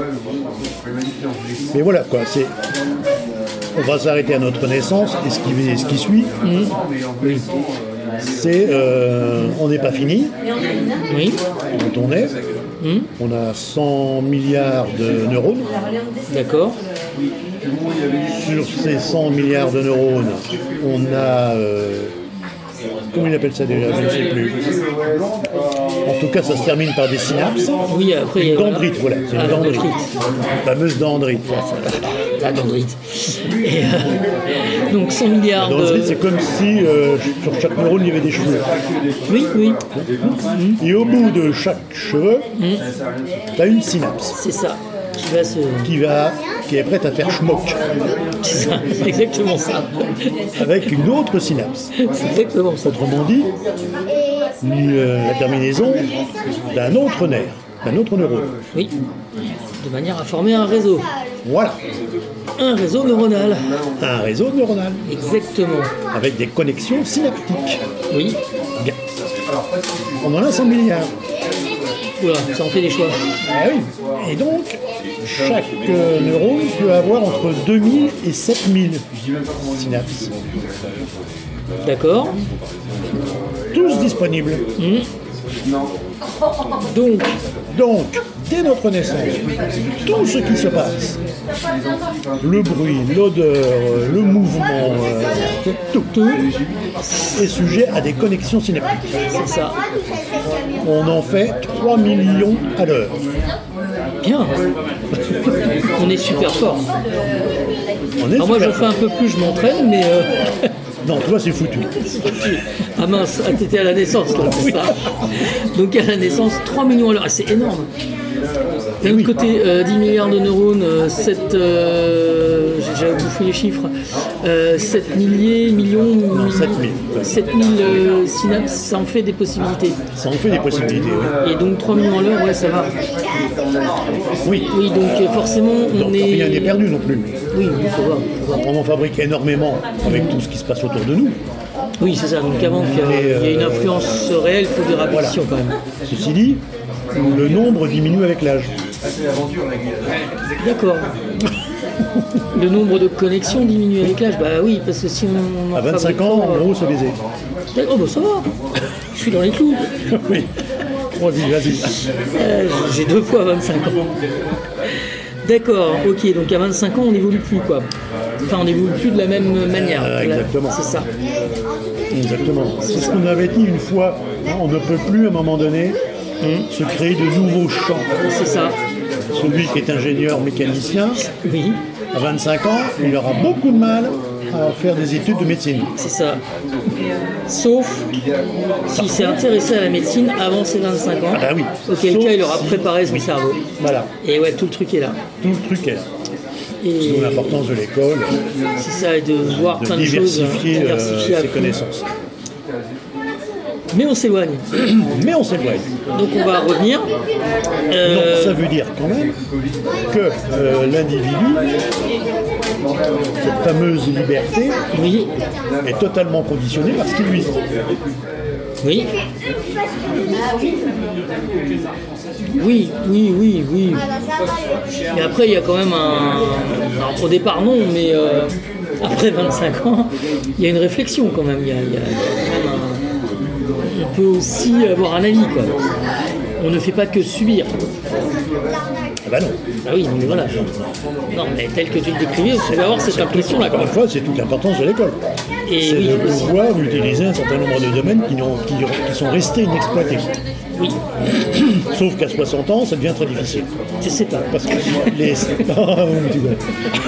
Mais voilà, quoi, c'est... On va s'arrêter à notre naissance, et ce qui, et ce qui suit, oui, c'est... euh, on n'est pas fini, oui, quand on est. On a cent milliards de neurones. d'accord. Sur ces cent milliards de neurones, on a... euh, comment il appelle ça déjà? Je ne sais plus. En tout cas, ça se termine par des synapses. Oui, après... il y a- Dendrite, voilà, c'est Ah, une dendrite. dendrite. La fameuse dendrite. La dendrite. Et, euh, donc cent milliards La dendrite, de... c'est comme si euh, sur chaque neurone, il y avait des cheveux. Oui, oui, Et au bout de chaque cheveu, tu as une synapse c'est ça. Qui va se... qui, va, qui est prête à faire schmock C'est ça, c'est exactement ça. avec une autre synapse. C'est exactement ça. Autrement dit, le- la terminaison d'un autre nerf, d'un autre neurone. Oui, de manière à former un réseau. Voilà. Un réseau neuronal. Un réseau neuronal. Exactement. Avec des connexions synaptiques. Oui. Bien. On en a cent milliards. Oula, ça en fait des choix. Ah oui. Et donc, chaque euh, neurone peut avoir entre deux mille et sept mille synapses. D'accord. Tous disponibles. Mmh. Donc, Donc, dès notre naissance, tout ce qui se passe, le bruit, l'odeur, le mouvement, euh, tout, tout est sujet à des connexions synaptiques. c'est ça. On en fait trois millions à l'heure. Bien. On est super fort. On est Alors moi, je super fais un peu plus, je m'entraîne, mais... euh, Non, toi c'est foutu. Ah mince, ah, t'étais à la naissance, là, c'est ça. Donc à la naissance, trois millions à l'heure. Ah, c'est énorme. D'un autre côté, euh, dix milliards de neurones, euh, sept... Euh, j'ai déjà bouffé les chiffres. Euh, sept milliers, millions... Non, sept mille. sept mille euh, synapses, ça en fait des possibilités. Ça en fait des possibilités, oui. Et donc trois millions à l'heure, ouais, ça va. Oui, Oui, donc euh, forcément, on donc est... rien n'est perdu non plus. Oui, il faut voir, faut voir. On en fabrique énormément avec tout ce qui se passe autour de nous. Oui, c'est ça. Donc avant qu'il y ait une influence réelle, il faut des répétitions quand même. Ceci dit, le nombre diminue avec l'âge. D'accord. Le nombre de connexions diminue avec l'âge. Bah oui, parce que si on... en À vingt-cinq fabrique ans, pas, en gros, c'est baisé. Oh bah ça va. Je suis dans les clous. Oui. Oh, vas-y, vas-y. Euh, J'ai deux fois vingt-cinq ans. D'accord, ok, donc à vingt-cinq ans, on n'évolue plus, quoi. Enfin, on n'évolue plus de la même manière. Euh, exactement. C'est ça. Exactement. C'est ce qu'on avait dit une fois. On ne peut plus, à un moment donné, se créer de nouveaux champs. C'est ça. Celui qui est ingénieur mécanicien, Oui, à vingt-cinq ans, il aura beaucoup de mal à faire des études de médecine. c'est ça. Sauf s'il s'est intéressé à la médecine avant ses vingt-cinq ans. Ah bah oui. Auquel Sauf cas, il aura si- préparé son oui. cerveau. Voilà, Et ouais, tout le truc est là. tout le truc est là. Et D'où l'importance de l'école, c'est ça, et de voir de plein de choses. diversifier, euh, diversifier à ses fond. connaissances. Mais on s'éloigne. Mais on s'éloigne. Donc on va revenir. Euh, Donc ça veut dire quand même que euh, l'individu, cette fameuse liberté, Oui, est totalement conditionnée par ce qu'il vit. oui. Oui, oui, oui, oui. Mais après, il y a quand même un... Alors, au départ, non, mais euh, après vingt-cinq ans, il y a une réflexion quand même. Il y a, il y a- il y a quand même un... On peut aussi avoir un avis, quoi. On ne fait pas que subir. Ah bah non. Ah oui, mais voilà. Non, mais tel que tu le décrivais, tu vas avoir cette impression-là, Encore quoi. une fois, c'est toute l'importance de l'école. Et C'est oui, de aussi. pouvoir utiliser un certain nombre de domaines qui, n'ont- qui, qui sont restés inexploités. Oui, Sauf qu'à soixante ans, ça devient très difficile. je sais pas. Parce que les... Ah, mon petit gars.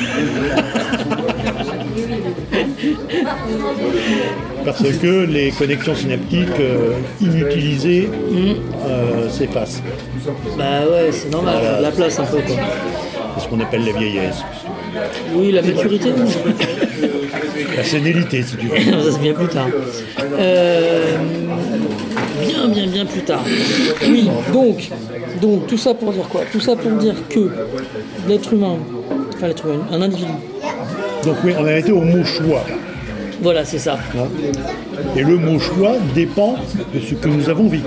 Parce que les connexions synaptiques euh, inutilisées euh, s'effacent. Bah ouais, c'est normal, faut de la place un peu, quoi. C'est ce qu'on appelle la vieillesse. Oui, la maturité, non. La sénilité, si tu veux. Ça c'est bien plus tard. Euh, bien, bien, bien plus tard. Oui, donc, donc, tout ça pour dire quoi? Tout ça pour dire que l'être humain, enfin l'être humain, un individu, Donc oui, on a été au mot choix. voilà, c'est ça. hein. Et le mot choix dépend de ce que nous avons vécu.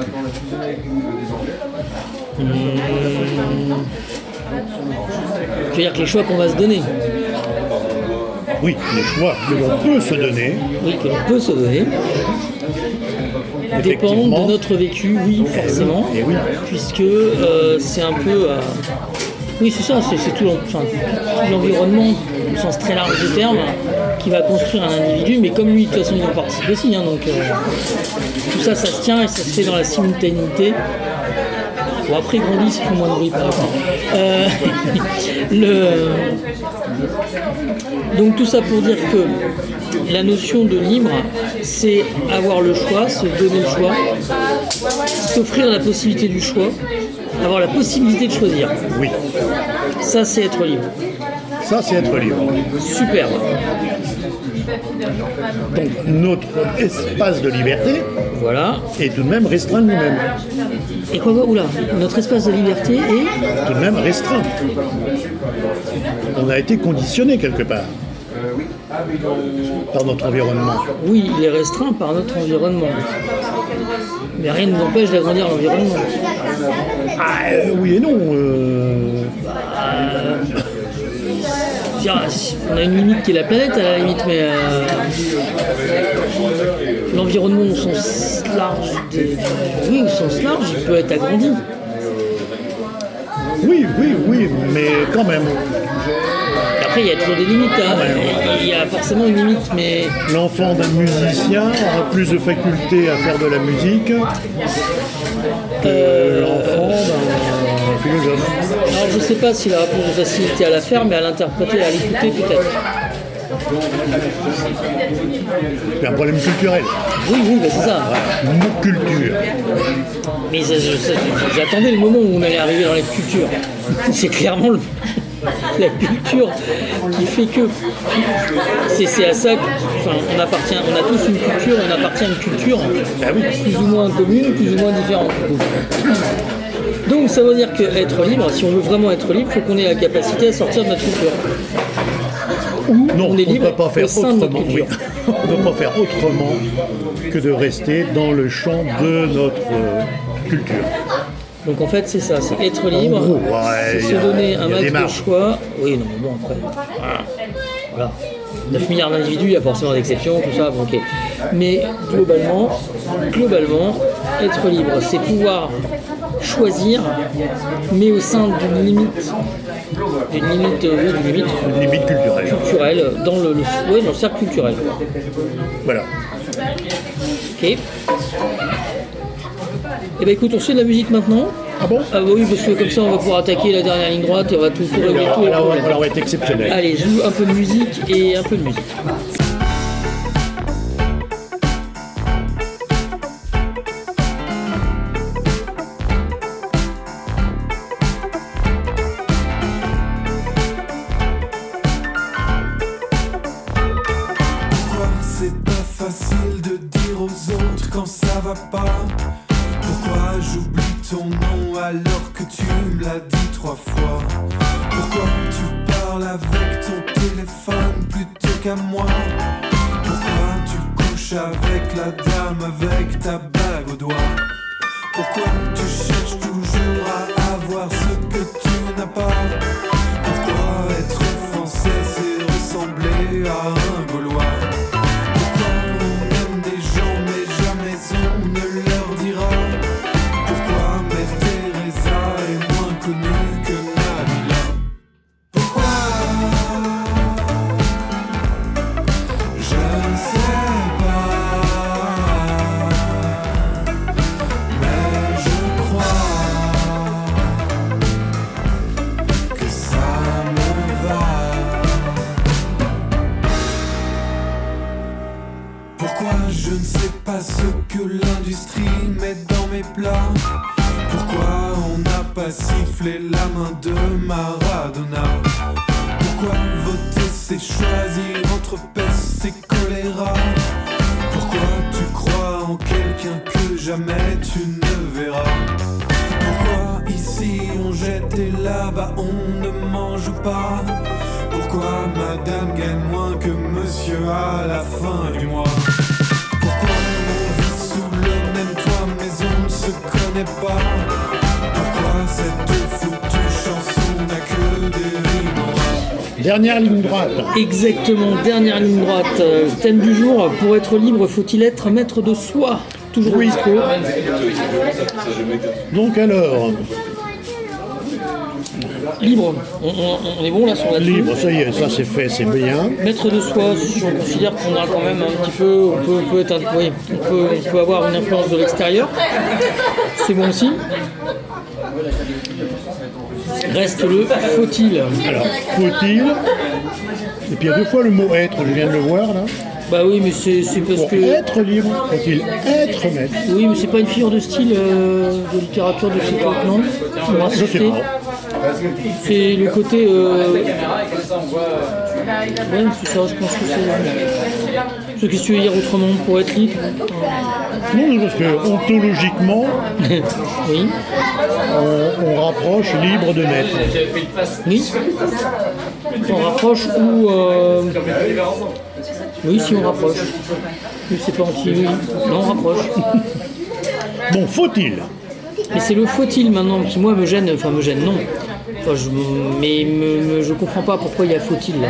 Je veux dire que les choix qu'on va se donner, Oui, les choix que l'on peut se donner, oui, que l'on peut se donner, dépendent effectivement, de notre vécu, oui, forcément, et oui. puisque euh, c'est un peu... euh, oui, c'est ça, c'est c'est tout l'en- enfin, tout l'environnement, au sens très large du terme, qui va construire un individu, mais comme lui, de toute façon, il en participe aussi, hein, donc euh, tout ça, ça se tient et ça se fait dans la simultanéité. Bon, après, ils grandissent, ils font moins de bruit, par exemple. Euh, le... Donc, tout ça pour dire que la notion de libre, c'est avoir le choix, se donner le choix, s'offrir la possibilité du choix, avoir la possibilité de choisir. Oui, Ça, c'est être libre. ça c'est être libre. Superbe. Donc notre espace de liberté Voilà. est tout de même restreint lui-même. Et quoi, quoi, oula, notre espace de liberté est... Tout de même restreint. on a été conditionné quelque part par notre environnement. Oui, il est restreint par notre environnement. Mais rien ne nous empêche d'agrandir l'environnement. Ah, euh, oui et non. Euh... Bah, on a une limite qui est la planète à la limite, mais euh, l'environnement au sens large, des, oui, au sens large, il peut être agrandi. Oui, oui, oui, mais quand même. Après, il y a toujours des limites. Hein. Il y a forcément une limite, mais... L'enfant d'un musicien aura plus de faculté à faire de la musique que euh, l'enfant d'un philosophe. Alors, je ne sais pas s'il aura plus de facilité à la faire, mais à l'interpréter, à l'écouter, peut-être. C'est un problème culturel. Oui, oui, bah c'est ça. Une culture. Mais ça, je, ça, j'attendais le moment où on allait arriver dans les cultures. C'est clairement le... la culture qui fait que c'est, c'est à ça qu'on on appartient, on a tous une culture, on appartient à une culture plus ou moins commune, plus ou moins différente. Donc ça veut dire qu'être libre, si on veut vraiment être libre, il faut qu'on ait la capacité à sortir de notre culture. Ou non, on est libre ne peut pas faire au sein de notre autrement. culture. Oui. On ne peut pas faire autrement que de rester dans le champ de notre euh, culture. Donc en fait c'est ça, c'est être libre, en gros, ouais, c'est se donner un max de marges. choix. Oui, non mais bon après, voilà. neuf milliards d'individus, il y a forcément des exceptions, tout ça, bon, ok. Mais globalement, globalement, être libre, c'est pouvoir choisir, mais au sein d'une limite, d'une limite, oui, d'une limite, une limite culturelle. culturelle, dans le, le, ouais, dans le cercle culturel. Voilà. Ok. Eh ben écoute, on fait de la musique maintenant. Ah bon? Ah bah oui, parce que comme ça on va pouvoir attaquer la dernière ligne droite et on va tout, tout régler tout. Alors, alors, on va être exceptionnel. Allez, joue un peu de musique et un peu de musique. Pourquoi c'est pas facile de dire aux autres quand ça va pas? Pourquoi j'oublie ton nom alors que tu me l'as dit trois fois? Pourquoi tu parles avec ton téléphone plutôt qu'à moi? Pourquoi tu couches avec la dame avec ta bague au doigt? Pourquoi tu cherches toujours à avoir ce que tu n'as pas? Pourquoi être français c'est ressembler à un Gaulois? Pourquoi on aime des gens mais jamais on ne leur dira? Pourquoi Mère Teresa est moins connue que Nabila? Pourquoi? Je ne sais pas, mais je crois que ça me va. Pourquoi je ne sais pas ce que l'industrie met dans mes plats? Pourquoi on n'a pas sifflé la main de Maradona? Pourquoi voter c'est choisir entre peste et choléra? Pourquoi tu crois en quelqu'un que jamais tu ne verras? Pourquoi ici on jette et là-bas on ne mange pas? Pourquoi madame gagne moins que monsieur à la fin du mois? Pourquoi on vit sous le même toit mais on ne se connaît pas? Pourquoi cette foutue chanson n'a que des rimes en rap? Dernière ligne droite. Exactement, dernière ligne droite. Euh, Thème du jour, pour être libre, faut-il être maître de soi? Toujours Oui. dispo. Donc alors, Libre, on, on- on est bon là sur la libre, ça y est, ça c'est fait, c'est bien. Maître de soi, si on considère qu'on a quand même un petit peu, on peut, on peut être, un- oui, on peut, on peut avoir une influence de l'extérieur, c'est bon aussi. Reste le faut-il. Alors, faut-il? Et puis il y a deux fois le mot être, je viens de le voir là. Bah oui, mais c'est, c'est parce Pour que... être libre, faut-il être maître? Oui, mais c'est pas une figure de style euh, de littérature de psycho, non? On va Je sais insister. pas. C'est le côté... Euh... Ouais, c'est ça, je pense que c'est... Ce que tu veux dire autrement, pour être libre. Non, parce que ontologiquement, Oui. on, on rapproche libre de maître. Oui. On rapproche ou... euh, Oui, si on rapproche. Oui, c'est pas anti... Oui. Non, on rapproche. Bon, faut-il? Et c'est le faut-il maintenant qui, moi, me gêne. Enfin, me gêne, non. Enfin, je... Mais me, me- je comprends pas pourquoi il y a faut-il, là.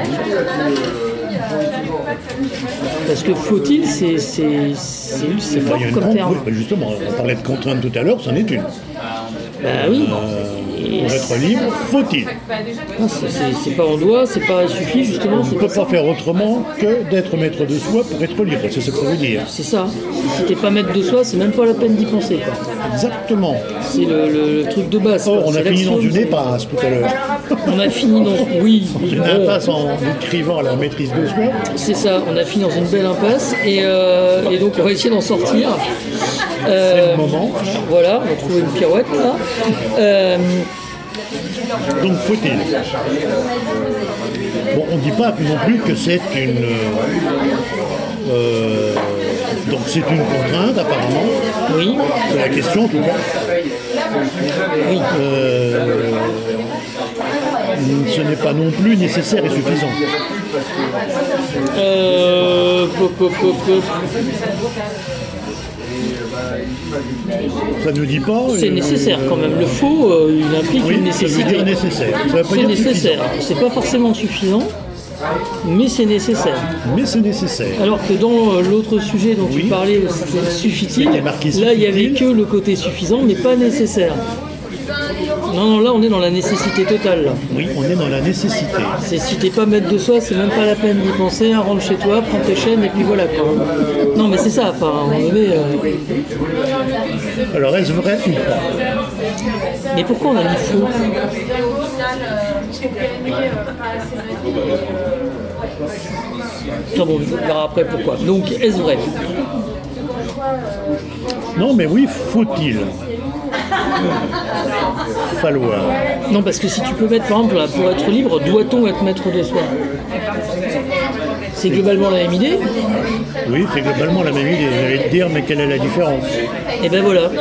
Parce que faut-il, c'est... C'est c'est- c'est Bah, fort il y a une comme con- terme. oui, bah, justement, on parlait de contrainte tout à l'heure, c'en est une. Bah oui. Pour être libre, faut-il? Non, c'est- c'est c'est pas en doigt, c'est pas il suffit justement, On c'est ne peut pas ça. pas faire autrement que d'être maître de soi pour être libre, c'est ce que ça veut dire. C'est ça. Si t'es pas maître de soi, c'est même pas la peine d'y penser, quoi. Exactement. C'est le, le- le truc de base. Or, quoi. on a C'est fini dans l'axiome, une c'est- impasse tout à l'heure. On a fini dans. Oui, oui, Une bon, impasse en décrivant la maîtrise de soi. c'est ça. On a fini dans une belle impasse et, euh, et donc on va essayer d'en sortir. Euh, C'est le moment. Voilà, on a trouvé une pirouette là. Euh, Donc, faut-il? Bon, on ne dit pas non plus que c'est une. euh, donc, c'est une contrainte, apparemment. oui, C'est la question, en tout cas. oui. Euh, ce n'est pas non plus nécessaire et suffisant. Euh, pop, pop, pop, pop. Ça ne dit pas. C'est euh, nécessaire quand même. Le faux, euh, il implique Oui, une ça veut nécessité. dire nécessaire. Ça veut pas C'est dire nécessaire. C'est pas forcément suffisant, mais c'est nécessaire. suffisant. Mais c'est nécessaire. Alors que dans euh, l'autre sujet dont Oui. tu parlais, c'était suffit-il. C'était marqué Là, il y avait suffit-il. que le côté suffisant, mais pas nécessaire. Non, non, là, on est dans la nécessité totale. là. Oui, on est dans la nécessité. C'est si t'es pas maître de soi, c'est même pas la peine d'y penser. Hein, rentre chez toi, prends tes chaînes et puis voilà quoi. Non, mais c'est ça. Enfin, à un moment donné. euh, Alors, est-ce vrai ou pas? Mais pourquoi on a mis faux? Non, bon, on verra après pourquoi. Donc, est-ce vrai? Non, mais oui, faut-il? Falloir. Non, parce que si tu peux mettre, par exemple, là, pour être libre, doit-on être maître de soi? C'est globalement la même idée. Oui, c'est globalement la même idée. J'allais te dire, mais quelle est la différence? Et ben voilà.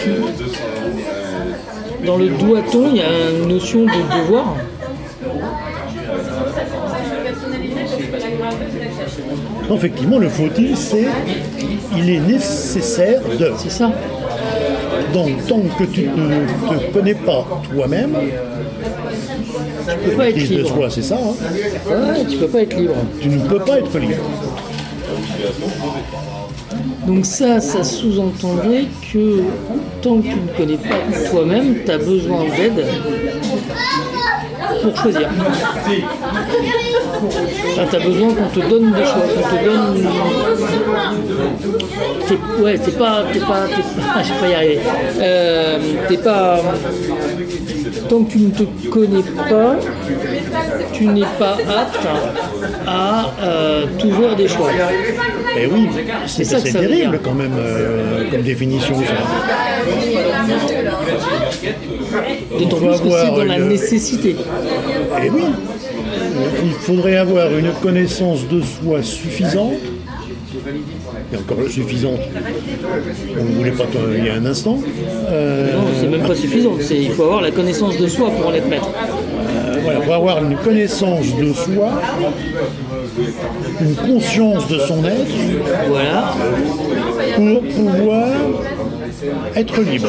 Dans le doit-on, il y a une notion de devoir. Non, effectivement, le faut-il, c'est il est nécessaire de. C'est ça. Donc, tant que tu ne te connais pas toi-même, Tu peux pas être maîtrise de libre. soi, c'est ça, hein, Ouais, tu peux pas être libre. tu ne peux pas être libre. Donc ça, ça sous-entendrait que tant que tu ne connais pas toi-même, tu as besoin d'aide pour choisir. Tu as besoin qu'on te donne des choix, qu'on te donne... T'es- ouais, t'es pas... T'es pas... T'es pas... Je vais pas y arriver. Euh, t'es pas... Tant que tu ne te connais pas, tu n'es pas apte à euh, t'ouvrir des choix. Eh oui, c'est ça que c'est ça veut terrible dire. quand même euh, comme définition, ça. D'autant On va plus que c'est avoir dans la une- nécessité. Eh oui, il faudrait avoir une connaissance de soi suffisante, et encore suffisante, on ne voulait pas t- il y a un instant, euh, Non, c'est même pas suffisant. C'est, il faut avoir la connaissance de soi pour en être maître. euh, voilà, pour avoir une connaissance de soi, une conscience de son être, Voilà. pour pouvoir être libre,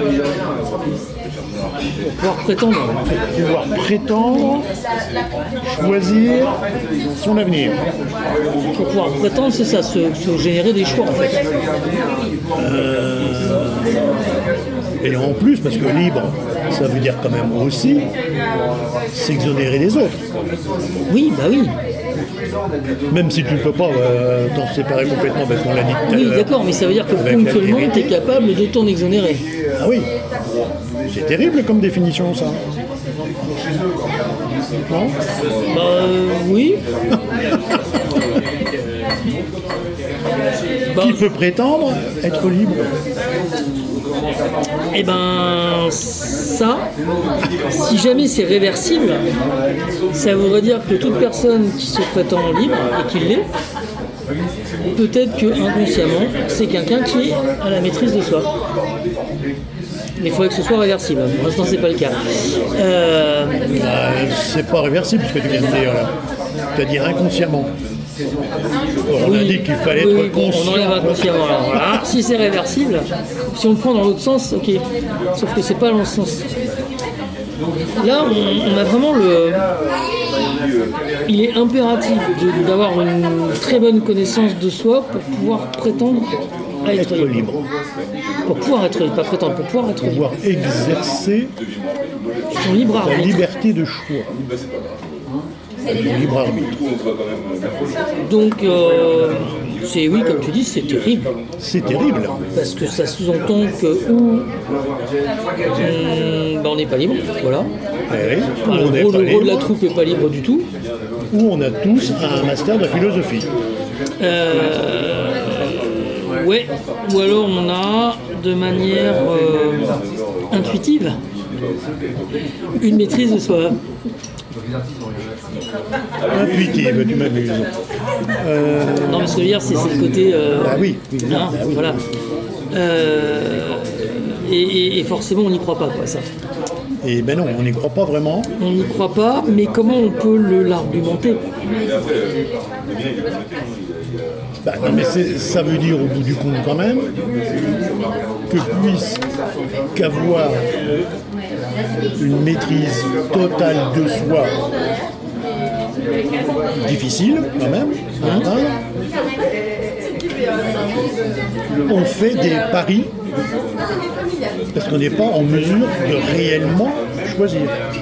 Pour pouvoir prétendre. pouvoir prétendre, choisir son avenir. Pour pouvoir prétendre, c'est ça, se, se générer des choix en fait. Et en plus, parce que libre, ça veut dire quand même aussi s'exonérer des autres. Oui, bah oui. Même si tu ne peux pas euh, t'en séparer complètement, parce qu'on l'a dit tout à Oui, l'heure. d'accord, mais ça veut dire que Avec la ponctuellement, vérité. tu es capable de t'en exonérer. Ah oui, c'est terrible comme définition, ça. Non? Bah euh, oui. Bah, Qui peut prétendre être libre? eh ben, ça, si jamais c'est réversible, ça voudrait dire que toute personne qui se prétend libre et qui l'est, peut-être que inconsciemment, c'est quelqu'un qui est à la maîtrise de soi. Mais il faudrait que ce soit réversible. Pour l'instant, c'est pas le cas. Euh... Bah, c'est pas réversible ce que tu viens de dire là. Tu as dit inconsciemment. On oui, a dit qu'il fallait oui, être oui, conscient. on enlève inconsciemment. Alors, voilà. Si c'est réversible, si on le prend dans l'autre sens, ok. Sauf que c'est pas dans le sens. Là, on, on a vraiment le. Il est impératif de, d'avoir une très bonne connaissance de soi pour pouvoir prétendre à être, Être libre. libre. Pour pouvoir être libre, pas prétendre, pour pouvoir être libre. Pouvoir exercer Son libre la arbitre. liberté de choix. Le libre arbitre. Donc, euh, c'est oui, comme tu dis, c'est terrible. C'est terrible. Parce que ça sous-entend que ou on ben, on n'est pas libre, voilà. Eh oui, Le on n'est gros, pas le gros de la libre, troupe n'est pas libre du tout. ou on a tous un master de philosophie. Euh, ouais, ou alors on a de manière euh, intuitive une maîtrise de soi. Intuitive, tu m'amuses. Euh, Non, mais ce que je veux dire, c'est, c'est le côté. euh, bah oui, oui, hein, bah oui. Voilà. Euh, et, et- et forcément, on n'y croit pas, quoi, ça. Et ben non, on n'y croit pas vraiment. On n'y croit pas, mais comment on peut le, l'argumenter? Bah, non, mais c'est- ça veut dire au bout du compte quand même que puisqu'avoir une maîtrise totale de soi difficile quand même à atteindre, on fait des paris parce qu'on n'est pas en mesure de réellement choisir.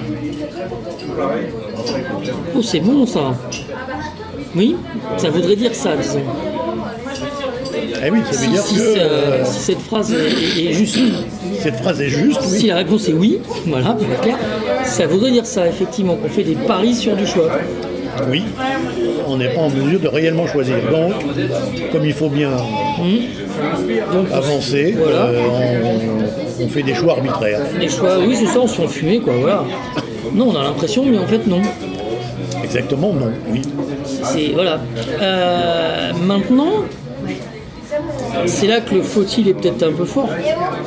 Oh, c'est bon, ça. Oui, ça voudrait dire ça, disons. Eh oui, ça veut Si, dire si, que euh, euh, si cette phrase est, est juste, cette phrase est juste, oui. si la réponse est oui, voilà, pour être clair, ça voudrait dire ça, effectivement, qu'on fait des paris sur du choix. Oui, on n'est pas en mesure de réellement choisir. Donc, comme il faut bien Donc, avancer, Voilà. euh, on, on fait des choix arbitraires. les choix, oui, c'est ça, on se fait fumer, quoi, voilà. Non, on a l'impression, mais en fait, non. Exactement, non. Oui. C'est, voilà. Euh, maintenant, c'est là que le faut-il est peut-être un peu fort.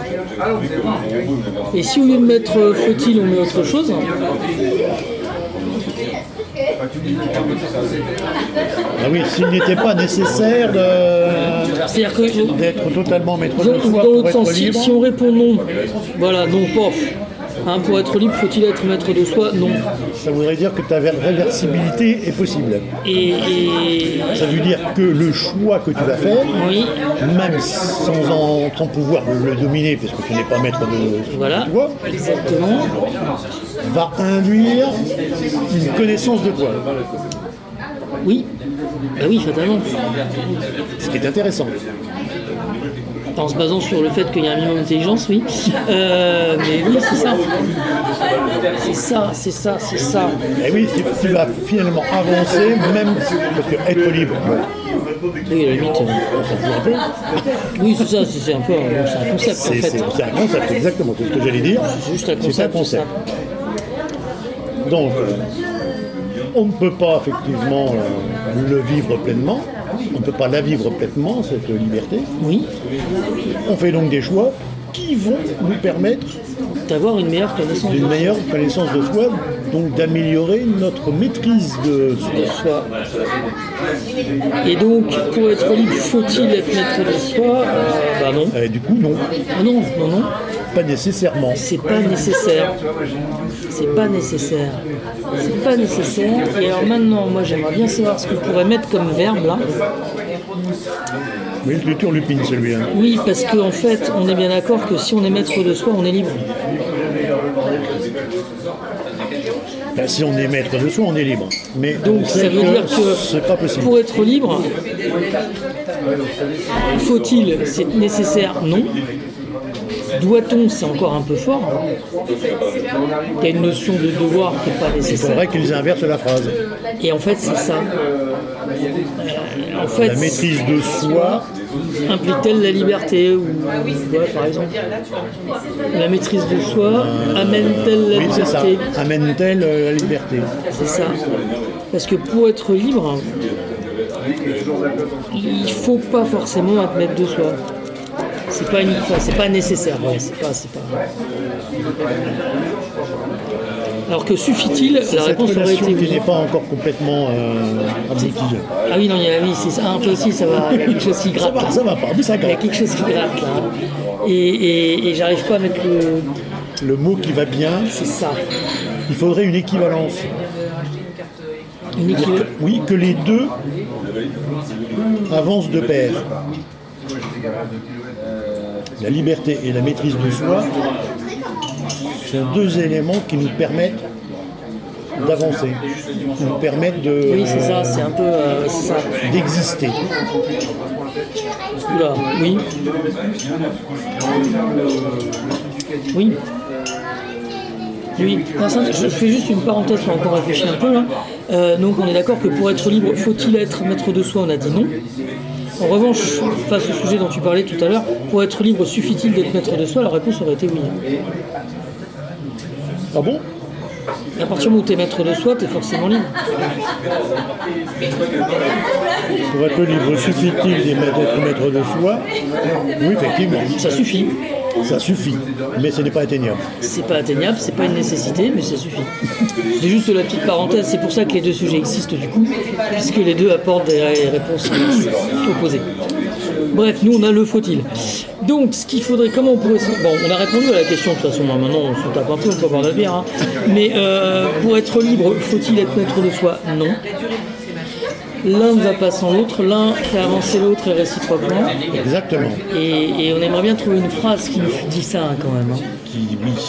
Et si au lieu de mettre faut-il, on met autre chose, Ah oui, s'il n'était pas nécessaire de- c'est-à-dire que d'être totalement maître de Dans, soi dans pour l'autre être sens, si, libre, si on répond non, voilà, non, pof. Hein, pour être libre, faut-il être maître de soi? Non. ça voudrait dire que ta réversibilité est possible. Et, et- Ça veut dire que le choix que tu vas faire, oui, même sans, en, sans pouvoir le dominer, parce que tu n'es pas maître de, voilà, de toi, exactement. va induire une connaissance de toi. Oui, bah oui, fatalement. Ce qui est intéressant. En se basant sur le fait qu'il y a un minimum d'intelligence, oui. Euh, mais oui, c'est ça. C'est ça, c'est ça, c'est ça. Et oui, tu, tu vas finalement avancer, même parce que être libre, Oui, à la limite. euh, on s'en fout un peu. Oui, c'est ça, c'est, c'est un peu un, bon, c'est un concept en C'est, fait. c'est- c'est un concept, exactement, c'est ce que j'allais dire. C'est juste un C'est un concept. concept. ça. Donc, euh, on ne peut pas effectivement euh, le vivre pleinement, on ne peut pas la vivre pleinement, cette liberté. Oui, On fait donc des choix qui vont nous permettre d'avoir une meilleure connaissance d'une de meilleure connaissance de soi, donc d'améliorer notre maîtrise de soi. soi. Et donc, pour être libre, faut-il être maître de soi? Euh, Bah non. Et du coup, non, Ah non, non, non. pas nécessairement. C'est pas nécessaire. C'est pas nécessaire. C'est pas nécessaire. Et alors maintenant, moi j'aimerais bien savoir ce que je pourrais mettre comme verbe là. Oui, le turlupine celui-là. Oui, parce qu'en fait, on est bien d'accord que si on est maître de soi, on est libre. Ben, si on est maître de soi, on est libre. Mais Donc on sait ça veut dire que c'est pas possible. pour être libre, faut-il, c'est nécessaire? Non. Doit-on, c'est encore un peu fort. Il y a une notion de devoir qui n'est pas Il nécessaire. faudrait qu'ils inversent la phrase. Et en fait, c'est ça. Euh, en fait, La maîtrise de soi, implique-t-elle la liberté ou voilà, par exemple. La maîtrise de soi amène-t-elle la oui, c'est ça, liberté? amène-t-elle euh, la liberté? C'est ça. Parce que pour être libre, il faut pas forcément être maître de soi. C'est pas, une, enfin, c'est pas nécessaire. Ouais, c'est pas, c'est pas... Alors que suffit-il, la réponse aurait été qui oui. n'est pas encore complètement euh, aboutie. Ah oui, non, il y a, oui, c'est ça. Un peu aussi, ça va. Il y a quelque chose qui Ça gratte. va, là. ça va pas, mais ça Il y a gratte. quelque chose qui gratte là. Et, et, et j'arrive pas à mettre le. Le mot qui va bien, C'est ça. il faudrait une équivalence. Une équipe. Oui, que les deux avancent de pair. La liberté et la maîtrise de soi sont deux éléments qui nous permettent d'avancer, qui nous permettent de, Oui, c'est ça. C'est un peu. Euh, c'est ça. d'exister. Oula, oui. Oui. Oui. Non, ça, je fais juste une parenthèse pour encore réfléchir un peu là. Euh, donc on est d'accord que pour être libre, faut-il être maître de soi? On a dit non. En revanche, face au sujet dont tu parlais tout à l'heure, pour être libre, suffit-il d'être maître de soi? La réponse aurait été oui. Ah bon? À partir du moment où tu es maître de soi, tu es forcément libre. Pour être libre, suffit-il d'être maître de soi? Oui, effectivement. Ça suffit. Ça suffit, mais ce n'est pas atteignable. C'est pas atteignable, c'est pas une nécessité, mais ça suffit. C'est juste la petite parenthèse, c'est pour ça que les deux sujets existent du coup, puisque les deux apportent des réponses opposées. Bref, nous on a le faut-il. Donc, ce qu'il faudrait, comment on pourrait... Bon, on a répondu à la question de toute façon, maintenant on se tape un peu, on peut boire de la bière, hein. Mais euh, pour être libre, faut-il être maître de soi? Non. L'un ne va pas sans l'autre, l'un fait avancer l'autre et réciproquement. Exactement. Et, et on aimerait bien trouver une phrase qui nous dit ça hein, quand même. Hein. Qui, oui.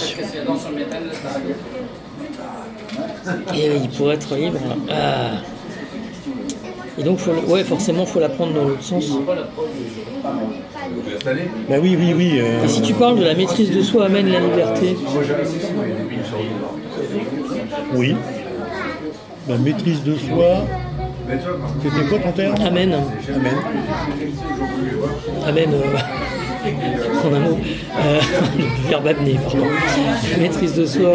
Et oui, pour être libre. Ah. Et donc, faut, le- ouais, forcément, il faut la prendre dans l'autre sens. Ben oui, oui, oui. euh, Et si tu parles de la maîtrise de soi amène la liberté, Oui. La maîtrise de soi. C'était quoi ton terme? amène, Amen. amène, euh, en un mot, euh, le verbe amener, pardon. La maîtrise de soi.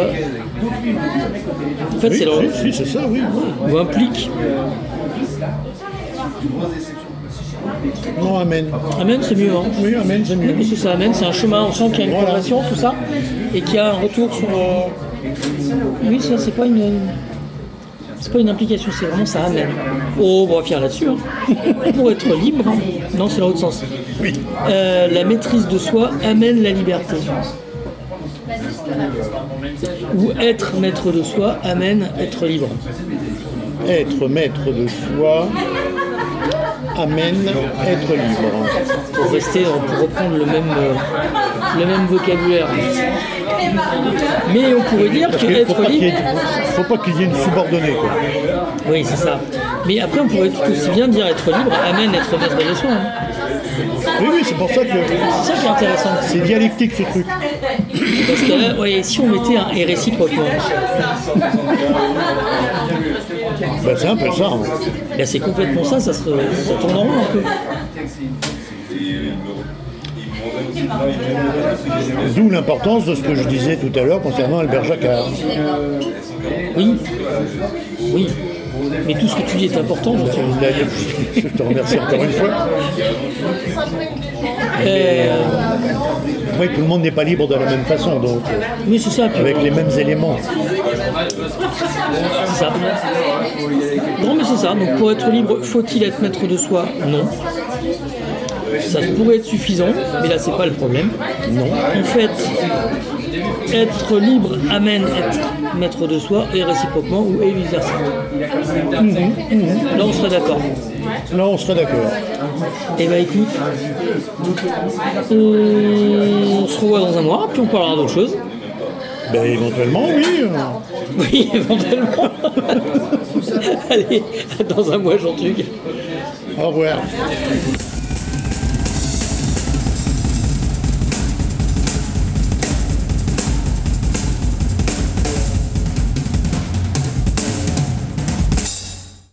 En fait, Oui, c'est le. si, si, c'est ça, oui. Ou implique. Non, amen. Amène, c'est mieux, hein. Oui, amen, c'est mieux. Parce que ça amène, c'est un chemin, on sent qu'il y a une Voilà. progression, tout ça, et qu'il y a un retour sur. euh, Oui, ça, c'est pas une. C'est pas une implication, c'est vraiment ça amène. Oh, on va finir là-dessus. Hein. Pour être libre, hein. Non, c'est dans l'autre sens. Oui. Euh, la maîtrise de soi amène la liberté. Ou être maître de soi amène être libre. Être maître de soi amène être libre. Pour rester, pour reprendre le même, euh, le même vocabulaire. Mais on pourrait dire Parce qu'il ne faut qu'être pas qu'il y libre. ait, faut pas qu'il y ait une subordonnée, quoi. Oui, c'est ça. Mais après, on pourrait tout aussi bien dire être libre amène être maître de soi. Hein. Oui, oui, c'est pour ça que C'est ça qui est intéressant. c'est dialectique, ce truc. Parce que là, ouais, si on mettait un et réciproquement, Ben, c'est un peu ça. Hein. là, c'est complètement ça, ça, se, ça tourne en rond un peu. D'où l'importance de ce que je disais tout à l'heure concernant Albert Jacquard. Oui, oui. Mais tout ce que tu dis est important, je trouve. Il a- Je te remercie encore une fois. Euh, Oui, tout le monde n'est pas libre de la même façon, donc oui, c'est ça. Puis, avec les mêmes éléments. c'est ça. Non, mais c'est ça. Donc, pour être libre, faut-il être maître de soi? Non. Ça pourrait être suffisant, mais là, c'est pas le problème. Non. En fait, être libre amène être maître de soi et réciproquement ou et vice versa. Là, on serait d'accord. Là, on serait d'accord. Eh ben écoute, on se revoit dans un mois, puis on parlera d'autre chose. Ben, éventuellement, oui. euh, Oui, éventuellement. Allez, dans un mois, Jean-Tuc. Au revoir.